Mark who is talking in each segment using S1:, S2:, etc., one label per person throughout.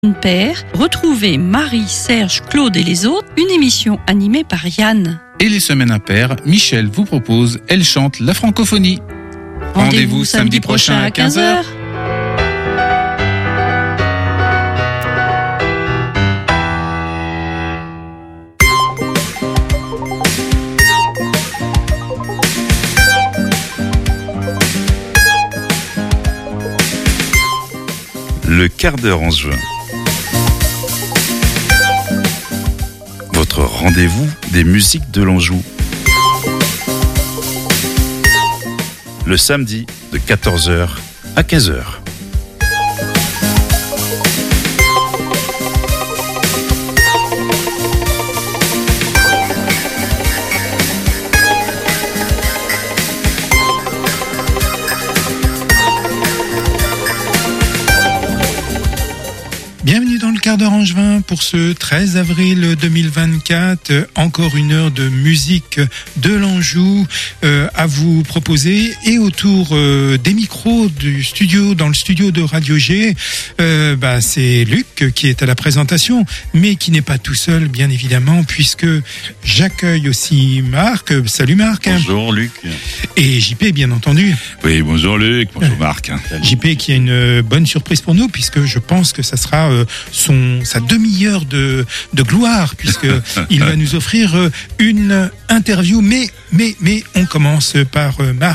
S1: Père, retrouvez Marie, Serge, Claude et les autres, une émission animée par Yann.
S2: Et les semaines impaires, Michel vous propose Elle chante la francophonie. Rendez-vous samedi prochain à 15h.
S3: Le quart d'heure en juin. Votre rendez-vous des musiques de l'Anjou. Le samedi de 14h à 15h.
S4: Bienvenue dans le quart d'heure angevin pour ce 13 avril 2024. Encore une heure de musique de l'Anjou à vous proposer. Et autour des micros du studio, dans le studio de Radio G, c'est Luc qui est à la présentation, mais qui n'est pas tout seul, bien évidemment, puisque j'accueille aussi Marc. Salut Marc.
S3: Bonjour Luc.
S4: Et JP, bien entendu.
S3: Oui, bonjour Luc. Bonjour Marc.
S4: JP qui a une bonne surprise pour nous, puisque je pense que ça sera sa demi-heure de gloire, puisque il va nous offrir une interview. Mais on commence par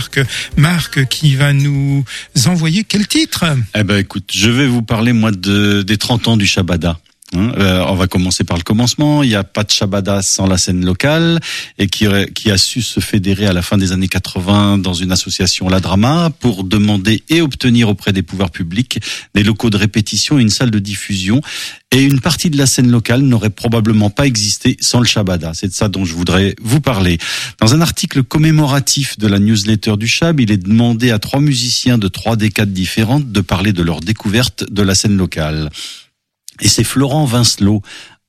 S4: Marc qui va nous envoyer quel titre?
S5: Eh ben écoute, je vais vous parler moi des 30 ans du Shabada. On va commencer par le commencement. Il n'y a pas de Shabada sans la scène locale, et qui a su se fédérer à la fin des années 80 dans une association, La Drama, pour demander et obtenir auprès des pouvoirs publics des locaux de répétition et une salle de diffusion. Et une partie de la scène locale n'aurait probablement pas existé sans le Shabada. C'est de ça dont je voudrais vous parler. Dans un article commémoratif de la newsletter du Chab, il est demandé à 3 musiciens de 3 décades différentes de parler de leur découverte de la scène locale. Et c'est Florent Vincelot,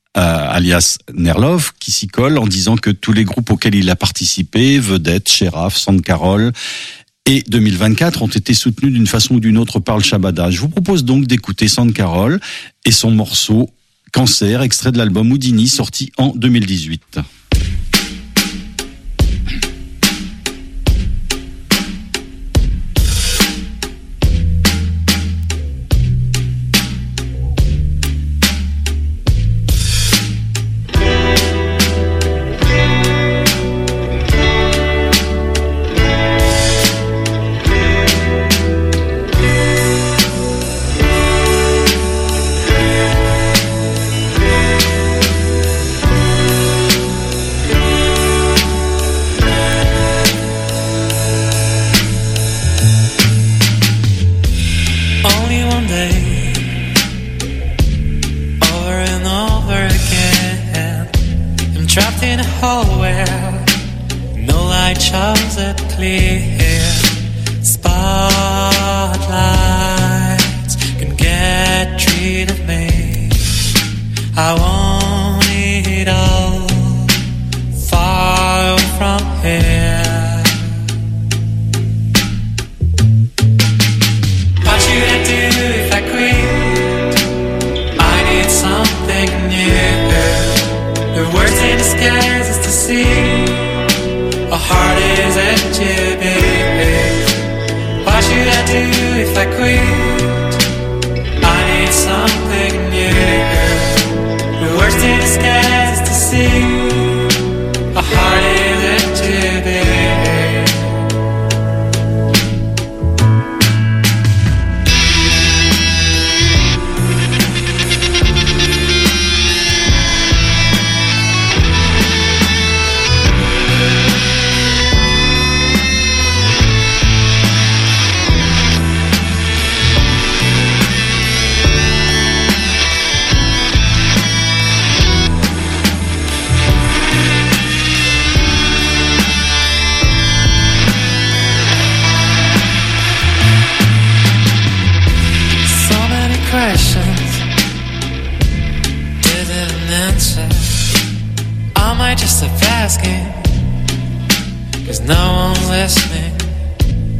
S5: alias Nerlov, qui s'y colle en disant que tous les groupes auxquels il a participé, Vedette, Shéraf, Sand Carol et 2024, ont été soutenus d'une façon ou d'une autre par le Shabada. Je vous propose donc d'écouter Sand Carol et son morceau Cancer, extrait de l'album Houdini, sorti en 2018.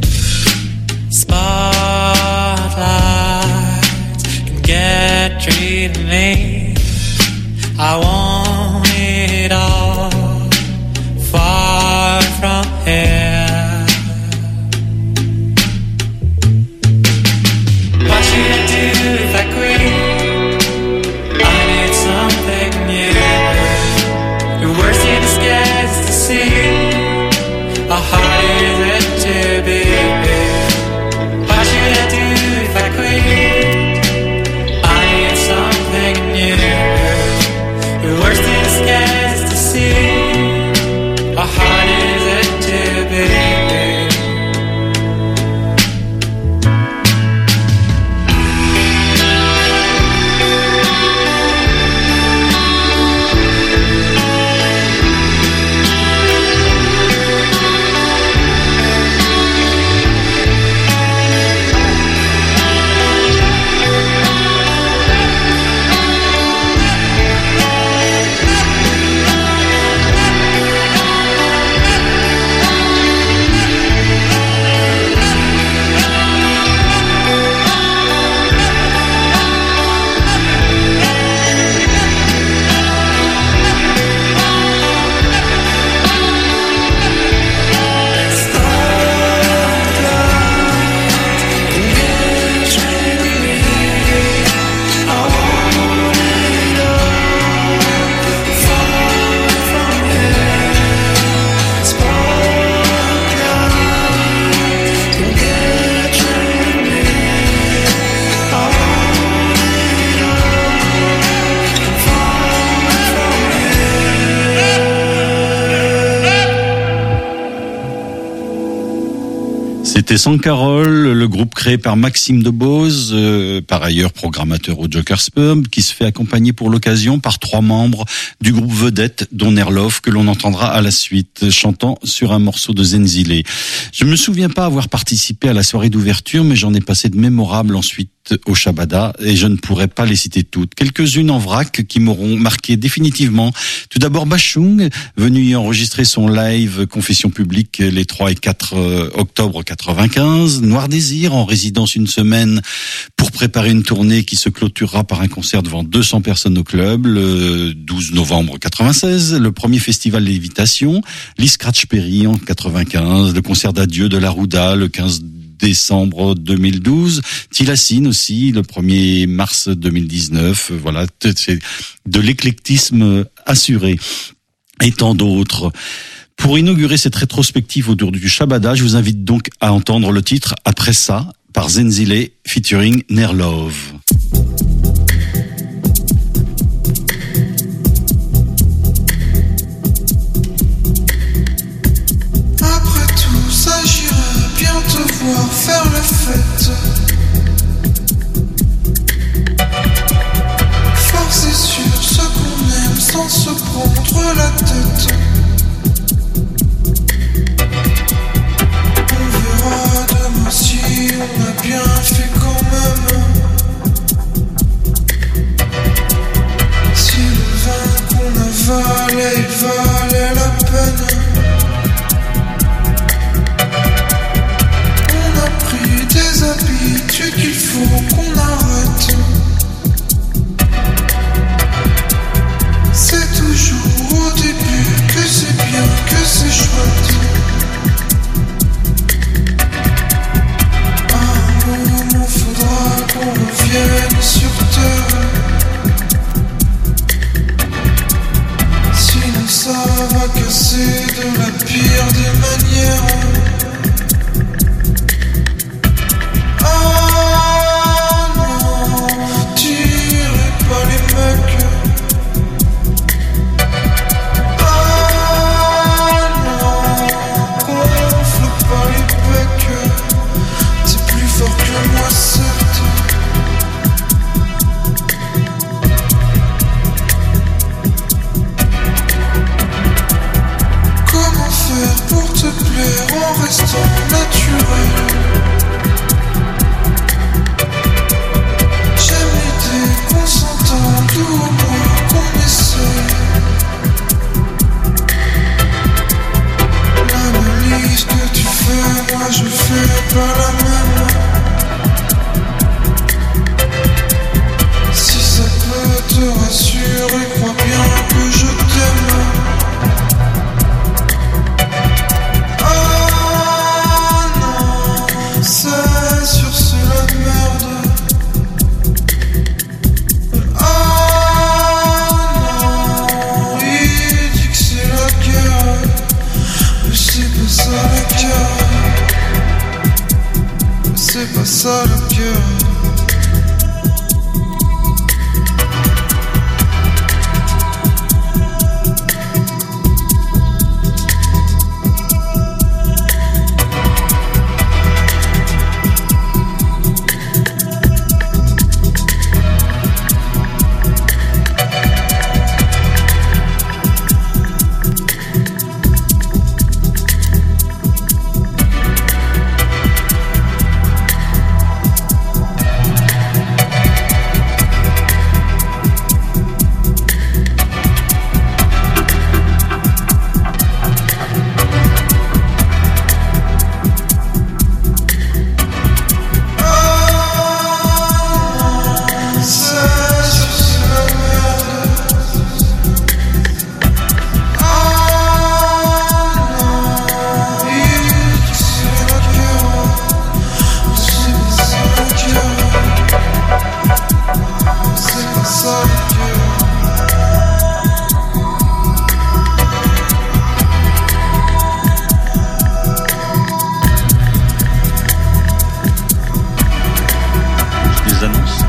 S6: Spotlights can get treated. exceedingly. I want it all far from here. What should I do if I quit? I need something new. Your worst in disguise is to see how hard is it to be. What should I do if I quit? I need something new. Your worst in disguise is to see how hard is it to be.
S5: C'était Sans Carole, le groupe créé par Maxime Debose, par ailleurs programmateur au Joker's Pub, qui se fait accompagner pour l'occasion par 3 membres du groupe vedette, dont Nerlov, que l'on entendra à la suite, chantant sur un morceau de Zenzile. Je me souviens pas avoir participé à la soirée d'ouverture, mais j'en ai passé de mémorables ensuite au Shabada, et je ne pourrais pas les citer toutes. Quelques-unes en vrac qui m'auront marqué définitivement. Tout d'abord Bachung, venu y enregistrer son live Confession publique les 3 et 4 octobre 95. Noir Désir, en résidence une semaine pour préparer une tournée qui se clôturera par un concert devant 200 personnes au club le 12 novembre 96. Le premier festival Lévitation. Lee Scratch Perry en 95. Le concert d'adieu de la Rouda le 15 décembre 2012, Tilassine aussi, le 1er mars 2019, voilà, c'est de l'éclectisme assuré. Et tant d'autres. Pour inaugurer cette rétrospective autour du Shabada, je vous invite donc à entendre le titre « Après ça » par Zenzile featuring Nerlov.
S7: Faire la fête, forcer sur ce qu'on aime sans se prendre la tête. On verra demain si on a bien fait quand même. Si le vin qu'on avalait valait la peine. Des habitudes qu'il faut qu'on arrête. C'est toujours au début que c'est bien, que c'est chouette. À un moment faudra qu'on revienne sur terre. Sinon ça va casser de la pire des manières. Si ça peut solitude.
S5: Des annonces.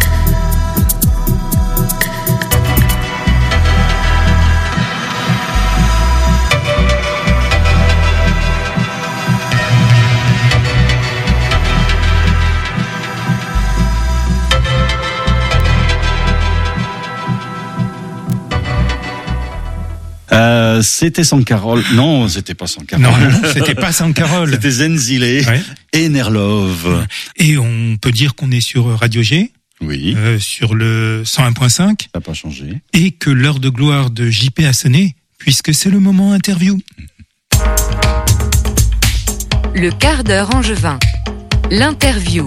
S5: C'était sans Carole. Non, c'était pas sans Carole.
S4: Non, c'était pas sans Carole.
S5: C'était Zenzile
S4: Ouais.
S5: et Nerlove.
S4: Et on peut dire qu'on est sur Radio G,
S5: Oui,
S4: sur le 101.5,
S5: ça n'a pas changé.
S4: et que l'heure de gloire de JP a sonné, puisque c'est le moment interview.
S8: Le quart d'heure angevin. L'interview.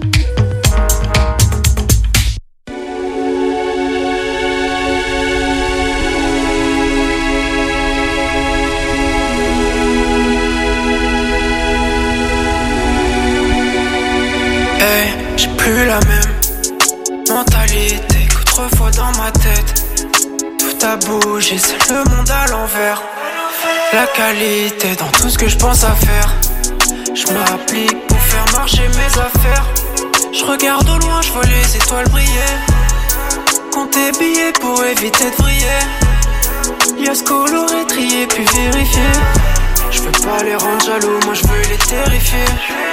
S6: Hey, j'ai plus la même mentalité qu'autrefois dans ma tête. Tout a bougé, c'est le monde à l'envers. La qualité dans tout ce que je pense à faire. Je m'applique pour faire marcher mes affaires. Je regarde au loin, je vois les étoiles briller. Compter billets pour éviter de vriller. Liasses colorées, trier puis vérifier. Je veux pas les rendre jaloux, moi je veux les terrifier.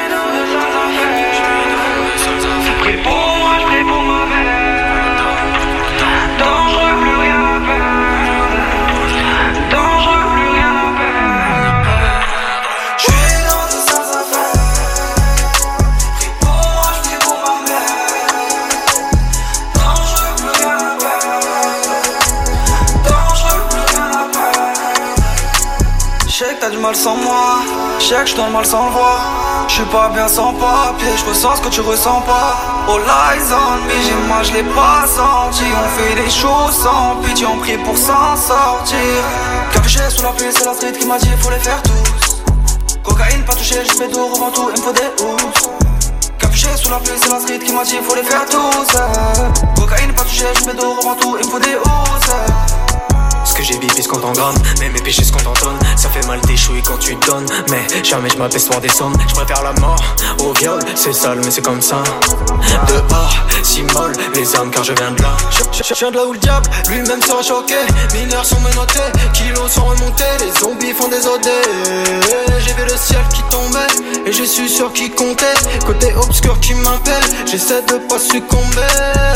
S6: Je prie pour moi, je prie pour ma mère. Dangereux, plus rien à perdre. Dangereux, plus rien à perdre. Je suis dans de sales affaires. Prie pour moi, je prie pour ma mère. Dangereux, plus rien à perdre. Dangereux, plus rien à perdre. Je sais que t'as du mal sans moi. Je sais que je donne mal sans le voir. Je suis pas bien sans papier, je ressens ce que tu ressens pas. All eyes on me, j'ai mal, je l'ai pas senti. On fait des choses sans pitié, on prie pour s'en sortir. Capuché sous la pluie, c'est la street qui m'a dit faut les faire tous. Cocaïne pas touché, je fais tout, revends tout, il me faut des housses. Capuché sous la pluie, c'est la street qui m'a dit faut les faire tous. Cocaïne pas touché, je fais tout, revends tout, il me faut des housses. Ce que j'ai vécu, ce qu'on t'en gagne, mais mes péchés, ce qu'on t'entonne. Ça fait mal d'échouer quand tu donnes, mais jamais je m'abaisse pour des sommes. Je préfère la mort au viol, c'est sale, mais c'est comme ça. Dehors, si molle les âmes, car je viens de là. Je viens de là où le diable lui-même sera choqué. Mineurs sont menottés, kilos sont remontés, les zombies font des OD. J'ai vu le ciel qui tombait, et j'ai su sur qui compter. Côté obscur qui m'appelle, j'essaie de pas succomber.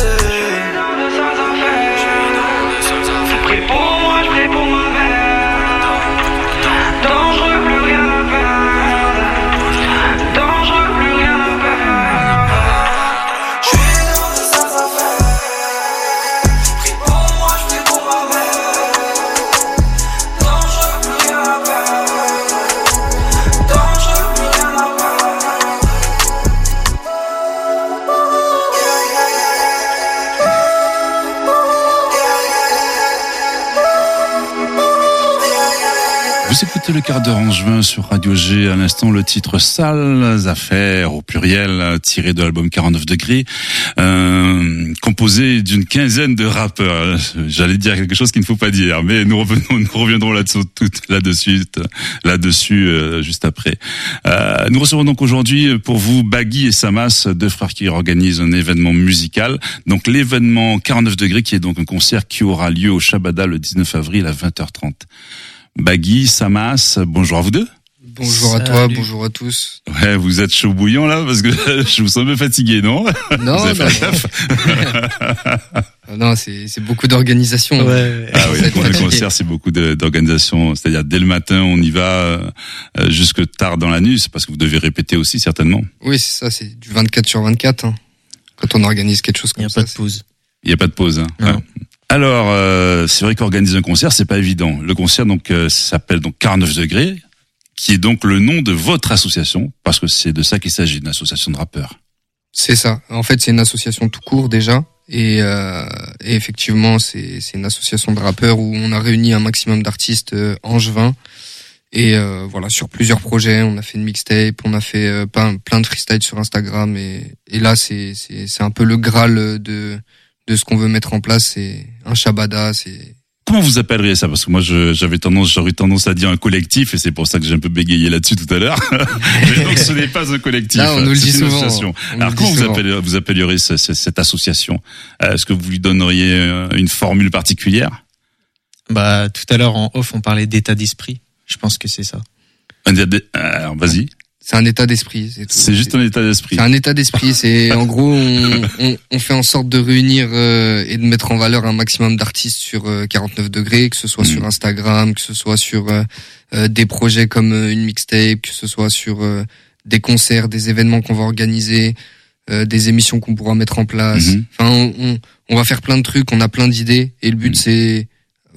S6: Prie pour moi, je prie pour ma mère. Dangereux, plus rien à perdre. Dangereux, plus rien à perdre. Je suis dans de sales affaires. Prie pour moi, je prie pour ma mère. Dangereux, plus rien à perdre. Dangereux, plus rien à perdre.
S2: Vous écoutez le quart d'heure angevin sur Radio G. À l'instant, le titre Sales Affaires, au pluriel, tiré de l'album 49 degrés, composé d'une quinzaine de rappeurs. J'allais dire quelque chose qu'il ne faut pas dire, mais nous reviendrons là-dessus, juste après. Nous recevons donc aujourd'hui pour vous Baggy et Samas, deux frères qui organisent un événement musical. Donc l'événement 49 degrés, qui est donc un concert qui aura lieu au Shabada le 19 avril à 20h30. Baggy, Samas, bonjour à vous deux.
S9: Bonjour à toi, bonjour à tous.
S2: Ouais, vous êtes chaud bouillant là, parce que je vous sens un peu fatigué, non?
S9: Non,
S2: vous avez
S9: non,
S2: fait gaffe.
S9: Non, c'est beaucoup d'organisation.
S2: Ouais. Ah oui, pour le concert, c'est beaucoup d'organisation. C'est-à-dire, dès le matin, on y va jusque tard dans la nuit. C'est parce que vous devez répéter aussi, certainement.
S9: Oui, c'est ça, c'est du 24 sur 24. Hein. Quand on organise quelque chose comme ça.
S10: Il n'y a pas de pause.
S2: Il n'y a pas de pause. Hein.
S10: Non.
S2: Ouais. Alors, c'est vrai qu'organiser un concert, c'est pas évident. Le concert, donc, s'appelle donc 49 degrés, qui est donc le nom de votre association, parce que c'est de ça qu'il s'agit, une association de rappeurs.
S9: C'est ça. En fait, c'est une association tout court déjà. Et effectivement, c'est une association de rappeurs où on a réuni un maximum d'artistes angevins. Et voilà, sur plusieurs projets, on a fait une mixtape, on a fait plein de freestyle sur Instagram. Et là, c'est un peu le Graal de ce qu'on veut mettre en place. C'est un Shabada, c'est...
S2: Comment vous appelleriez ça? Parce que moi, j'aurais tendance à dire un collectif, et c'est pour ça que j'ai un peu bégayé là-dessus tout à l'heure. Mais donc, ce n'est pas un collectif.
S9: Là, on nous le dit
S2: c'est une
S9: souvent.
S2: association. Alors, comment vous appelleriez cette association? Est-ce que vous lui donneriez une formule particulière?
S10: Bah, tout à l'heure, en off, on parlait d'état d'esprit. Je pense que c'est ça.
S2: Alors, vas-y.
S9: C'est un état d'esprit.
S2: C'est juste un état d'esprit.
S9: C'est un état d'esprit. C'est en gros, on fait en sorte de réunir et de mettre en valeur un maximum d'artistes sur 49 degrés, que ce soit sur Instagram, que ce soit sur des projets comme une mixtape, que ce soit sur des concerts, des événements qu'on va organiser, des émissions qu'on pourra mettre en place. Enfin, on va faire plein de trucs. On a plein d'idées et le but c'est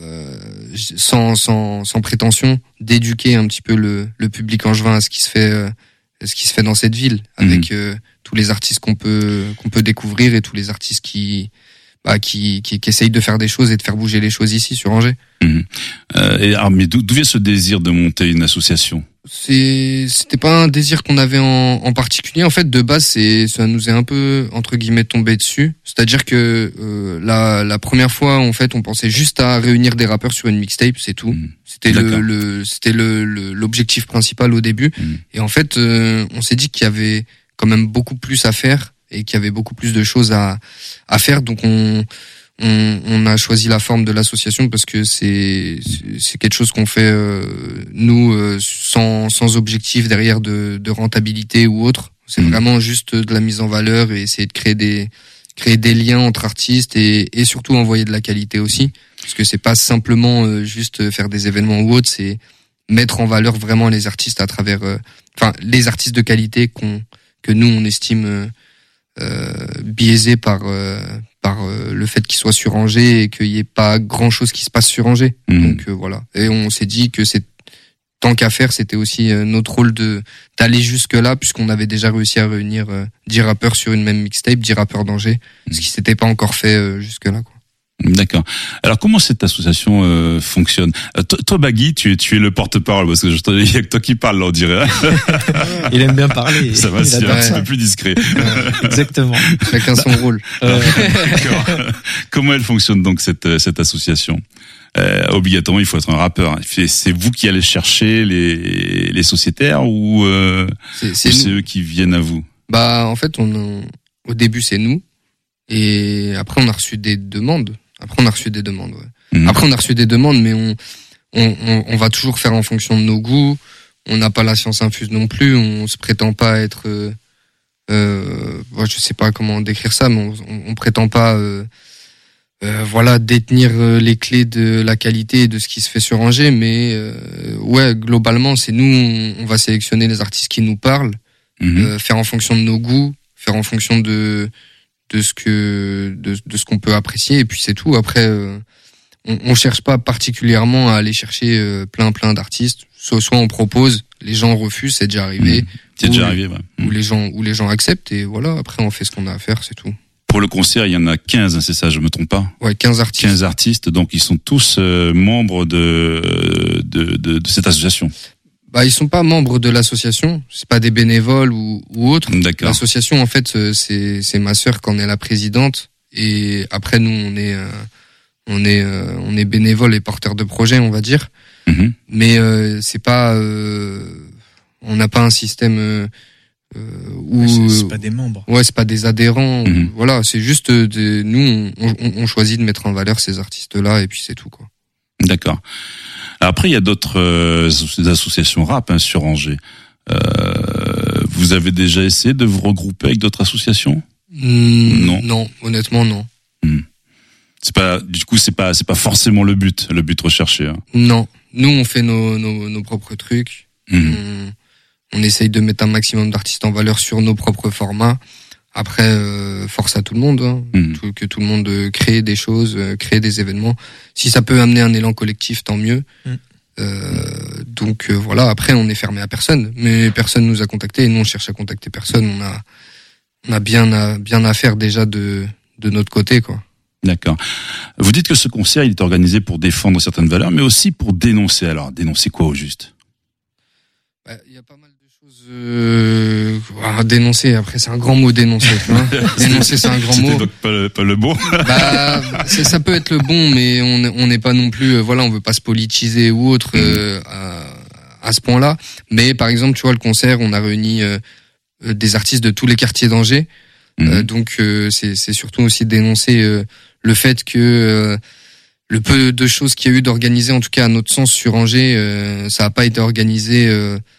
S9: sans prétention, d'éduquer un petit peu le public angevin à ce qui se fait dans cette ville, avec tous les artistes qu'on peut découvrir et tous les artistes qui essayent de faire des choses et de faire bouger les choses ici sur Angers.
S2: Mais d'où vient ce désir de monter une association?
S9: C'était pas un désir qu'on avait en particulier. En fait, de base, ça nous est un peu entre guillemets tombé dessus. C'est-à-dire que la première fois, en fait, on pensait juste à réunir des rappeurs sur une mixtape, c'est tout. C'était l'objectif principal au début. Et en fait, on s'est dit qu'il y avait quand même beaucoup plus à faire et qu'il y avait beaucoup plus de choses à faire. Donc on a choisi la forme de l'association parce que c'est quelque chose qu'on fait nous sans objectif derrière de rentabilité ou autre. C'est vraiment juste de la mise en valeur et essayer de créer des liens entre artistes et surtout envoyer de la qualité aussi, parce que c'est pas simplement juste faire des événements ou autre, c'est mettre en valeur vraiment les artistes à travers les artistes de qualité que nous on estime biaisés par le fait qu'ils soient sur Angers et qu'il y ait pas grand chose qui se passe sur Angers. Donc voilà. Et on s'est dit que tant qu'à faire, c'était aussi notre rôle d'aller jusque là, puisqu'on avait déjà réussi à réunir 10 rappeurs sur une même mixtape, 10 rappeurs d'Angers, ce qui s'était pas encore fait jusque là, quoi.
S2: D'accord. Alors comment cette association fonctionne? Toi Baggy, tu es le porte-parole, parce que il y a que toi qui parle, là, on dirait.
S10: Il aime bien parler.
S2: Ça va, c'est un petit peu plus discret.
S10: Exactement.
S9: Chacun son rôle.
S2: D'accord. Comment elle fonctionne donc cette association? Obligatoirement, il faut être un rappeur. C'est vous qui allez chercher les sociétaires ou c'est eux qui viennent à vous?
S9: Bah en fait, au début c'est nous, et après on a reçu des demandes. Ouais. Après on a reçu des demandes, mais on va toujours faire en fonction de nos goûts. On n'a pas la science infuse non plus. On se prétend pas être, je sais pas comment décrire ça, mais on prétend pas, détenir les clés de la qualité et de ce qui se fait sur Angers. Mais globalement, c'est nous. On va sélectionner les artistes qui nous parlent, faire en fonction de nos goûts, faire en fonction de ce qu'on peut apprécier, et puis c'est tout. Après on cherche pas particulièrement à aller chercher plein d'artistes. Soit on propose, les gens refusent, c'est déjà arrivé.
S2: C'est déjà arrivé, ouais.
S9: Ou les gens acceptent, et voilà, après on fait ce qu'on a à faire, c'est tout.
S2: Pour le concert, il y en a 15, hein, c'est ça, je me trompe pas?
S9: Ouais, 15 artistes.
S2: 15 artistes, donc ils sont tous membres de cette association.
S9: Bah, ils sont pas membres de l'association, c'est pas des bénévoles ou autres.
S2: D'accord.
S9: L'association, en fait, c'est ma sœur qui en est la présidente, et après nous on est bénévoles et porteurs de projet, on va dire. Mais c'est pas on n'a pas un système où
S10: c'est pas des membres.
S9: Ouais, c'est pas des adhérents. Voilà, c'est juste nous on choisit de mettre en valeur ces artistes-là, et puis c'est tout, quoi.
S2: D'accord. Après, il y a d'autres associations rap sur Angers. Vous avez déjà essayé de vous regrouper avec d'autres associations?
S9: Non, honnêtement non.
S2: C'est pas forcément le but recherché. Hein.
S9: Non, nous on fait nos propres trucs. On essaye de mettre un maximum d'artistes en valeur sur nos propres formats. Après, force à tout le monde, hein. Que tout le monde crée des choses, crée des événements. Si ça peut amener un élan collectif, tant mieux. Donc voilà, après on est fermé à personne, mais personne nous a contacté, et nous on cherche à contacter personne. On a bien à faire déjà de notre côté, quoi.
S2: D'accord. Vous dites que ce concert, il est organisé pour défendre certaines valeurs, mais aussi pour dénoncer. Alors, dénoncer quoi au juste?
S9: Il y a pas mal de Dénoncer, après c'est un grand mot, dénoncer. Hein. Dénoncer, c'est un grand mot.
S2: C'était donc pas le bon.
S9: Ça peut être le bon, mais on n'est pas non plus, on veut pas se politiser ou autre à ce point-là. Mais par exemple, tu vois, le concert, on a réuni des artistes de tous les quartiers d'Angers. Donc c'est surtout aussi dénoncer le fait que le peu de choses qu'il y a eu d'organisées, en tout cas à notre sens sur Angers, ça n'a pas été organisé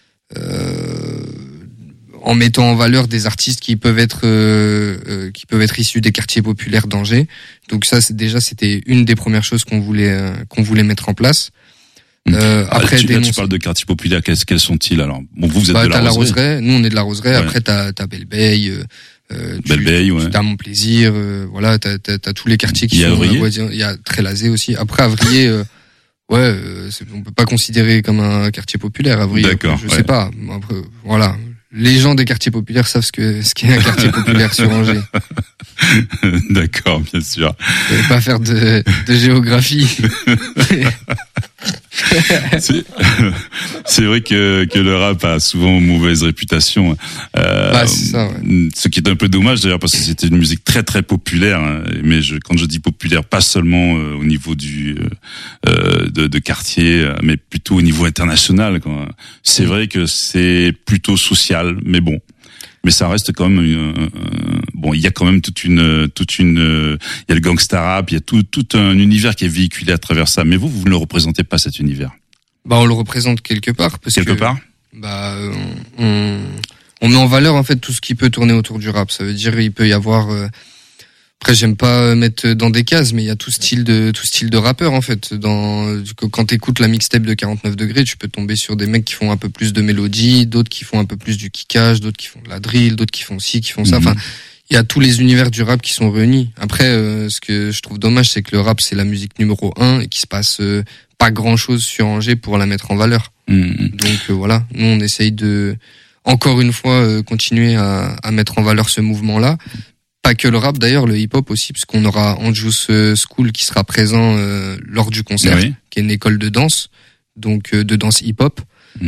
S9: en mettant en valeur des artistes qui peuvent être issus des quartiers populaires d'Angers. Donc ça, c'était une des premières choses qu'on voulait mettre en place. Après,
S2: tu parles de quartiers populaires. Quels sont-ils alors? Bon, vous êtes de
S9: la Roseraie. Nous, on est de la Roseraie. Ouais. Après, t'as Belle-Beille.
S2: Belle-Beille, ouais.
S9: T'as Mon-Plaisir. T'as tous les quartiers qui sont. Il y a Trélazé aussi. Après, Avrier. On peut pas considérer comme un quartier populaire. Avrier.
S2: D'accord.
S9: Je sais pas. Après, voilà. Les gens des quartiers populaires savent ce qu'est un quartier populaire sur Angers.
S2: D'accord, bien sûr.
S9: Je vais pas faire de géographie.
S2: C'est vrai que le rap a souvent mauvaise réputation.
S9: C'est ça, ouais.
S2: Ce qui est un peu dommage d'ailleurs parce que c'était une musique très très populaire. Hein, mais quand je dis populaire, pas seulement au niveau de quartier, mais plutôt au niveau international. Quoi. C'est vrai que c'est plutôt social, mais bon. Mais ça reste quand même il y a quand même il y a le gangsta rap, il y a tout un univers qui est véhiculé à travers ça. Mais vous ne le représentez pas, cet univers.
S9: On le représente quelque part on met en valeur en fait tout ce qui peut tourner autour du rap. Ça veut dire il peut y avoir après j'aime pas mettre dans des cases, mais il y a tout style de rappeur en fait. Quand t'écoutes la mixtape de 49 degrés, tu peux tomber sur des mecs qui font un peu plus de mélodie, d'autres qui font un peu plus du kickage, d'autres qui font de la drill, d'autres qui font ci, qui font ça. Enfin, il y a tous les univers du rap qui sont réunis. Après, ce que je trouve dommage, c'est que le rap c'est la musique numéro 1 et qu'il se passe pas grand chose sur Angers pour la mettre en valeur. Donc voilà, nous on essaye de encore une fois continuer à mettre en valeur ce mouvement-là. Pas que le rap d'ailleurs, le hip-hop aussi, parce qu'on aura Anjus School qui sera présent lors du concert, qui est une école de danse, donc de danse hip-hop.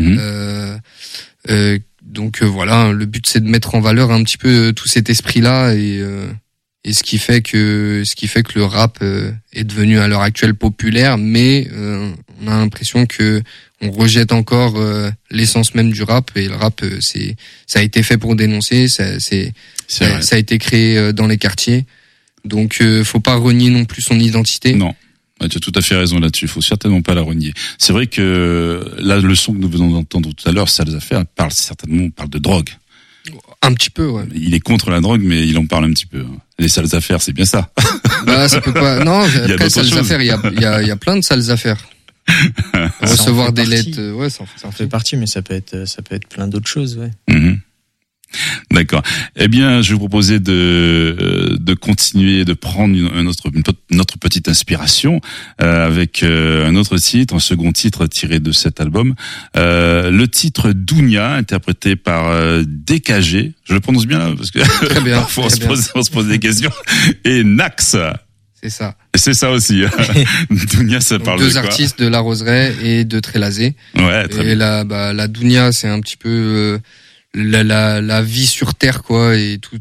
S9: Donc voilà, le but c'est de mettre en valeur un petit peu tout cet esprit-là et ce qui fait que le rap est devenu à l'heure actuelle populaire, mais on a l'impression que on rejette encore l'essence même du rap, et le rap ça a été fait pour dénoncer, ça a été créé dans les quartiers, donc faut pas renier non plus son identité.
S2: Non, tu as tout à fait raison là-dessus, il faut certainement pas la renier. C'est vrai que là, le son que nous venons d'entendre tout à l'heure, Sales Affaires, parle de drogue.
S9: Un petit peu, ouais.
S2: Il est contre la drogue, mais il en parle un petit peu. Les sales affaires, c'est bien ça.
S9: Ça peut pas. Non, après sales affaires, il y a plein de sales affaires. Recevoir des lettres, ça en fait
S10: partie, mais ça peut être plein d'autres choses, ouais.
S2: D'accord. Eh bien, je vais vous proposer de continuer, de prendre une autre petite inspiration avec un autre titre, un second titre tiré de cet album. Le titre Dounia, interprété par DKG. Je le prononce bien là, parce que
S9: très bien,
S2: parfois on se pose des questions. Et Nax.
S9: C'est ça.
S2: C'est ça aussi. Dounia, ça parle de quoi?
S9: Deux artistes de La Roseraie et de Trélazé.
S2: Ouais, très bien.
S9: Et la Dounia, c'est un petit peu la vie sur terre, quoi, et tout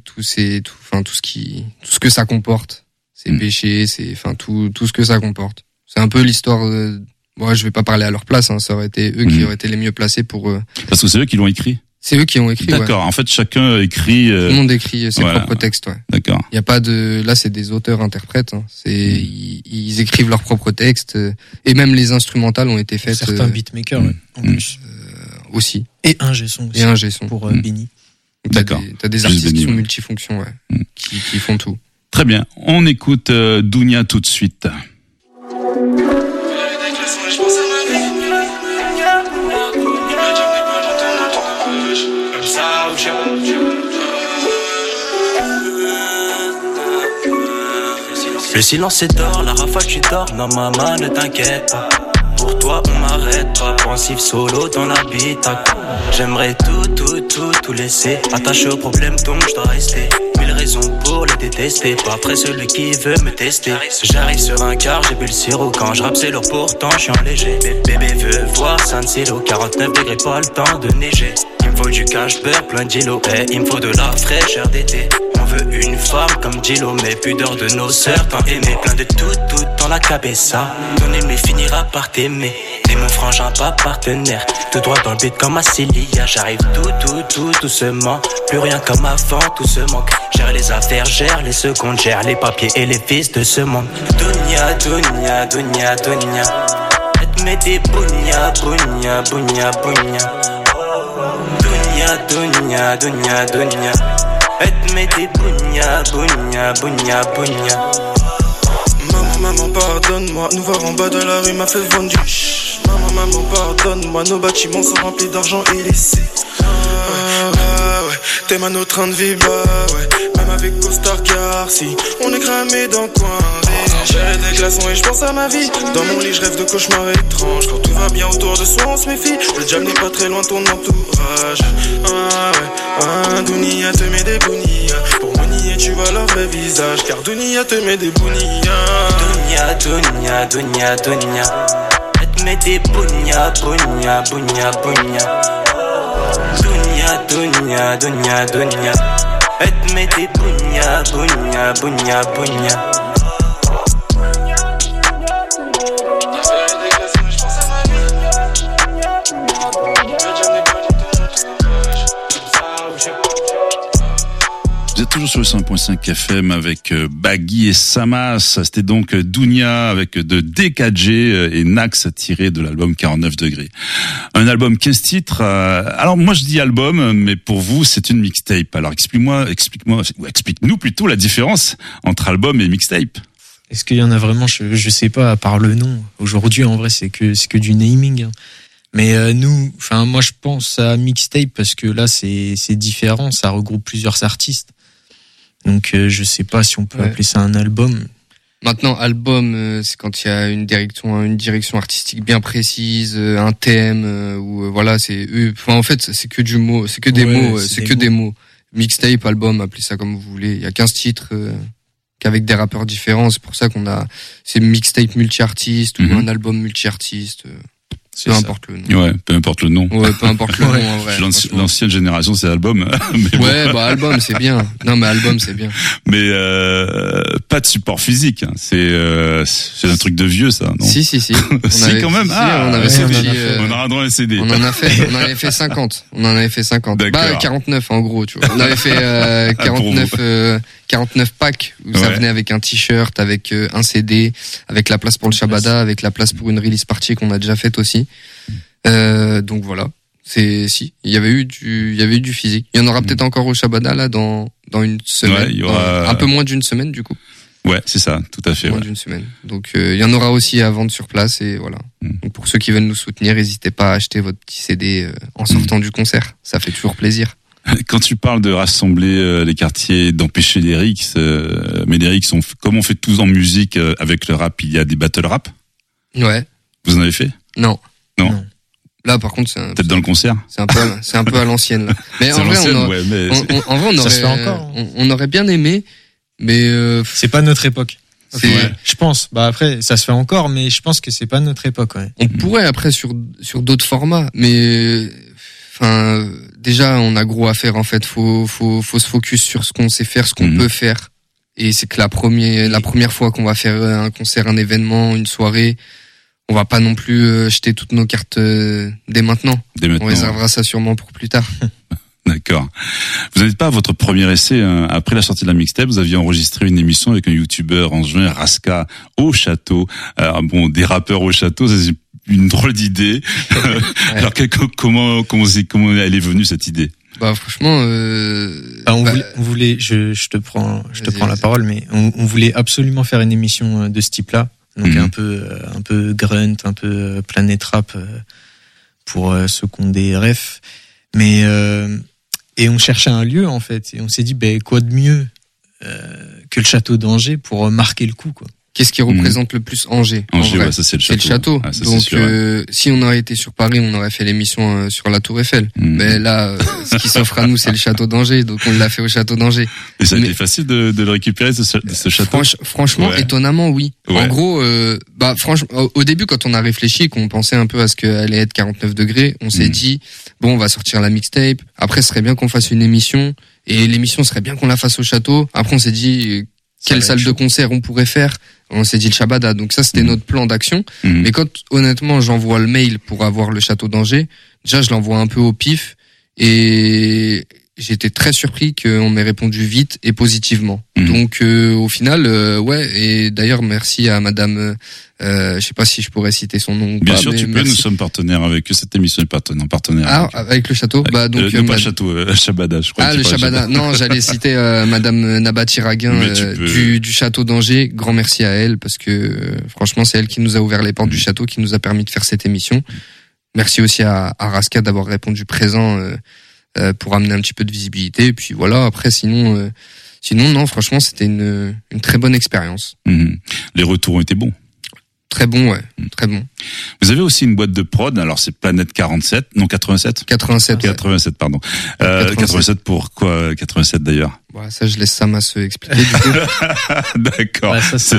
S9: ce que ça comporte. Ces péchés, tout ce que ça comporte. C'est un peu l'histoire. Moi, je vais pas parler à leur place, hein, ça aurait été eux qui auraient été les mieux placés pour.
S2: Parce que c'est eux qui l'ont écrit.
S9: C'est eux qui ont écrit.
S2: D'accord. Ouais. En fait, chacun écrit.
S9: Tout le monde écrit ses propres textes. Ouais.
S2: D'accord.
S9: Il y a pas de. Là, c'est des auteurs-interprètes. Hein. Ils écrivent leurs propres textes, et même les instrumentales ont été faites.
S10: Certains beatmakers, en plus.
S9: Aussi.
S10: Et un G-son aussi.
S9: Et un G-son.
S10: Pour Benny.
S2: D'accord.
S9: T'as des artistes qui sont multifonctions, qui font tout.
S2: Très bien. On écoute Dounia tout de suite.
S11: Le silence est d'or, la rafale tu dors, non maman ne t'inquiète pas. Pour toi on m'arrête pas, pensif solo dans l'habitacle. J'aimerais tout laisser, attaché au problème donc je dois rester. 1000 raisons pour le détester, pas après celui qui veut me tester. J'arrive sur un quart, j'ai bu le sirop, quand je rappe c'est lourd pourtant je suis en léger. Bébé veut voir San Siro, 49 degrés pas le temps de neiger. Il me faut du cash beurre, plein d'îlots, il me faut de la fraîcheur d'été. On veut une femme comme Gillo, mais pudeur de nos sœurs, tant aimé, plein de tout dans la cabeza. Ton aimé finira par t'aimer, t'es mon frangin, pas partenaire. Tout droit dans le but comme Assilia, j'arrive tout doucement. Plus rien comme avant, tout se manque. Gère les affaires, gère les secondes, gère les papiers et les fils de ce monde. Dunia, dunia, dunia, dunia. Mets des bounia, bounia, bounia, bounia. Dunia, dunia, dunia, dunia. Mets des bounia, bounia, bounia, bounia.
S7: Maman, pardonne-moi. Nous voir en bas de la rue m'a fait vendre du chut. Maman, pardonne-moi. Nos bâtiments sont remplis d'argent illicite. Ouais. T'es notre train de vie, ouais. Même avec Costar Garci, on est cramé dans le coin. J'ai des glaçons et je pense à ma vie. Dans mon lit je rêve de cauchemars étranges. Quand tout va bien autour de soi on se méfie. Le diable n'est pas très loin de ton entourage. Dunia te met des bounia. Pour me nier tu vois leur vrai visage. Car Dunia te met des bounia.
S11: Dunia, dunia, dunia, dunia. Elle te met des bounia, bounia, bounia, bounia. Dunia, dunia, dunia, dunia. Elle te met des bounia, bounia, bounia, bounia.
S2: Vous êtes toujours sur le 100.5 FM avec Baggy et Samas. C'était donc Dunia avec de DKG et Nax tiré de l'album 49 degrés. Un album 15 titres. Alors moi je dis album, mais pour vous c'est une mixtape. Alors explique-nous plutôt la différence entre album et mixtape.
S10: Est-ce qu'il y en a vraiment? Je sais pas, à part le nom. Aujourd'hui, en vrai, c'est que du naming. Mais moi je pense à mixtape parce que là c'est différent, ça regroupe plusieurs artistes. Donc je sais pas si on peut appeler ça un album.
S9: Maintenant, album, c'est quand il y a une direction artistique bien précise, un thème, ou voilà, en fait, c'est que du mot, c'est que des mots, des mots. Mixtape, album, appelez ça comme vous voulez. Il y a 15 titres qu'avec des rappeurs différents. C'est pour ça c'est mixtape multi-artiste ou un album multi-artiste. Peu importe le nom.
S2: Ouais, peu importe le nom.
S9: Ouais, peu importe le nom, en vrai.
S2: L'ancienne génération, c'est album.
S9: Mais ouais, album, c'est bien. Non, mais album, c'est bien.
S2: Mais, pas de support physique, hein. C'est un truc de vieux, ça, non?
S9: Si.
S2: Si, quand même. On aura droit à un CD.
S9: On en avait fait 50. On en avait fait 50.
S2: D'accord.
S9: 49, en gros, tu vois. On avait fait, 49 packs où ça venait avec un t-shirt, avec un CD, avec la place pour le Shabada, avec la place pour une release party qu'on a déjà faite aussi. Donc voilà. Il y avait eu du physique. Il y en aura peut-être encore au Shabada, là, dans une semaine.
S2: Ouais, il y aura
S9: un peu moins d'une semaine, du coup.
S2: Ouais, c'est ça, tout à fait.
S9: Moins d'une semaine. Donc, il y en aura aussi à vendre sur place et voilà. Donc, pour ceux qui veulent nous soutenir, n'hésitez pas à acheter votre petit CD en sortant du concert. Ça fait toujours plaisir.
S2: Quand tu parles de rassembler les quartiers, d'empêcher les rixes, mais les rixes, comme on fait tous en musique avec le rap, il y a des battle rap.
S9: Ouais.
S2: Vous en avez fait?
S9: Non.
S2: Non.
S9: Là, par contre,
S2: peut-être dans le concert.
S9: C'est un peu à l'ancienne, là. Mais en vrai, on aurait bien aimé, mais
S10: c'est pas notre époque.
S9: Ouais.
S10: Je pense. Après, ça se fait encore, mais je pense que c'est pas notre époque. Ouais.
S9: On pourrait après sur d'autres formats, mais déjà on a gros à faire en fait. Faut se focus sur ce qu'on sait faire, ce qu'on peut faire. Et c'est que la première fois qu'on va faire un concert, un événement, une soirée, on va pas non plus jeter toutes nos cartes dès maintenant. On réservera ça sûrement pour plus tard.
S2: D'accord. Vous n'êtes pas à votre premier essai, hein. Après la sortie de la mixtape, vous aviez enregistré une émission avec un youtubeur en juin, Raska, au château. Alors des rappeurs au château, c'est une drôle d'idée. Ouais. Alors comment elle est venue cette idée?
S9: Franchement,
S10: on voulait, je te prends la parole, mais on voulait absolument faire une émission de ce type-là. Donc un peu grunt, un peu planète rap pour ceux qui ont des refs. Mais et on cherchait un lieu en fait, et on s'est dit quoi de mieux que le château d'Angers pour marquer le coup, quoi.
S9: qu'est-ce qui représente le plus Angers?
S2: Angers,
S9: en vrai,
S2: ouais, ça c'est le
S9: c'est
S2: château.
S9: le château.
S2: Ah, ça,
S9: Donc,
S2: c'est sûr, ouais.
S9: si on aurait été sur Paris, on aurait fait l'émission sur la Tour Eiffel. Mais là, ce qui s'offre à nous, c'est le château d'Angers. Donc, on l'a fait au château d'Angers.
S2: Et ça a été facile de le récupérer, ce château?
S9: Franchement,
S2: Ouais.
S9: étonnamment, oui.
S2: Ouais.
S9: En gros, franchement, au début, quand on a réfléchi, qu'on pensait un peu à ce qu'elle allait être 49 degrés, on s'est dit, bon, on va sortir la mixtape. Après, ce serait bien qu'on fasse une émission. Et l'émission serait bien qu'on la fasse au château. Après, on s'est dit, quelle salle de concert on pourrait faire? On s'est dit le Shabada. Donc ça, c'était notre plan d'action. Mais quand, honnêtement, j'envoie le mail pour avoir le château d'Angers, déjà, je l'envoie un peu au pif. Et j'étais très surpris qu'on m'ait répondu vite et positivement. Donc, au final, ouais. Et d'ailleurs, merci à madame, je sais pas si je pourrais citer son nom ou
S2: Bien
S9: pas,
S2: sûr,
S9: mais
S2: tu peux.
S9: merci.
S2: Nous sommes partenaires avec eux. Cette émission est partenaire.
S9: Ah, avec le château? Bah, donc,
S2: non, pas le château, Shabada, je crois.
S9: Ah, le Shabada. Non, j'allais citer madame Nabati Raguin du château d'Angers. Grand merci à elle parce que franchement, c'est elle qui nous a ouvert les portes du château, qui nous a permis de faire cette émission. Merci aussi à Raska d'avoir répondu présent pour amener un petit peu de visibilité. Et puis voilà, après sinon non, franchement, c'était une très bonne expérience.
S2: Les retours ont été bons.
S9: Très bon, ouais, très bon.
S2: Vous avez aussi une boîte de prod, alors c'est Planète 87, non 87
S9: 87,
S2: 87, pardon. 87 pour quoi 87 d'ailleurs?
S9: Ouais, ça, je laisse Samas expliquer, du coup.
S2: D'accord.
S10: Bah, c'est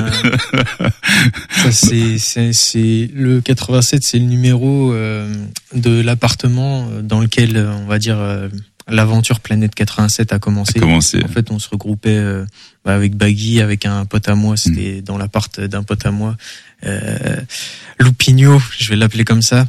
S10: le 87, c'est le numéro de l'appartement dans lequel, on va dire, l'aventure Planète 87 a commencé. En fait, on se regroupait avec Baggy, avec un pote à moi. C'était dans l'appart d'un pote à moi, Loupigno, je vais l'appeler comme ça.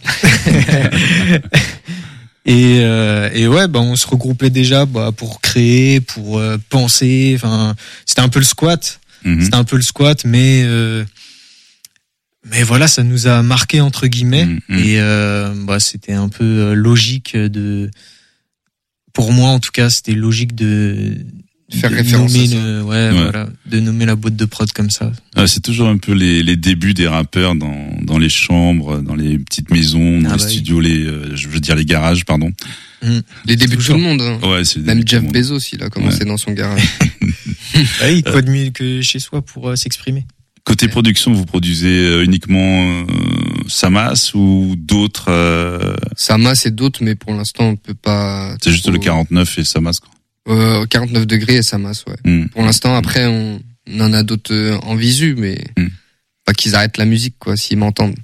S10: Et ouais, on se regroupait déjà pour créer, pour penser. Enfin, c'était un peu le squat. C'était un peu le squat, mais voilà, ça nous a marqué entre guillemets. Et c'était un peu logique pour moi en tout cas, c'était logique de
S9: faire référence à ça.
S10: Voilà, de nommer la boîte de prod comme ça.
S2: C'est toujours un peu les débuts des rappeurs dans les chambres, dans les petites maisons, dans les studios, je veux dire les garages, pardon.
S9: Les débuts de tout le monde. Hein.
S2: Ouais, c'est
S9: même Jeff Bezos, il a commencé dans son garage.
S10: Quoi de mieux que chez soi pour s'exprimer.
S2: Côté production, vous produisez uniquement Samas ou d'autres
S9: Samas et d'autres, mais pour l'instant on peut pas.
S2: C'est juste le 49 et Samas, quoi.
S9: 49 degrés et Samas, ouais. Pour l'instant, après on en a d'autres en visu, mais pas qu'ils arrêtent la musique, quoi, s'ils m'entendent.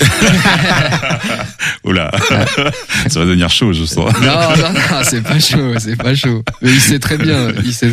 S2: Oula, ça va devenir chaud, je sens.
S9: Non, c'est pas chaud. Mais il sait très bien.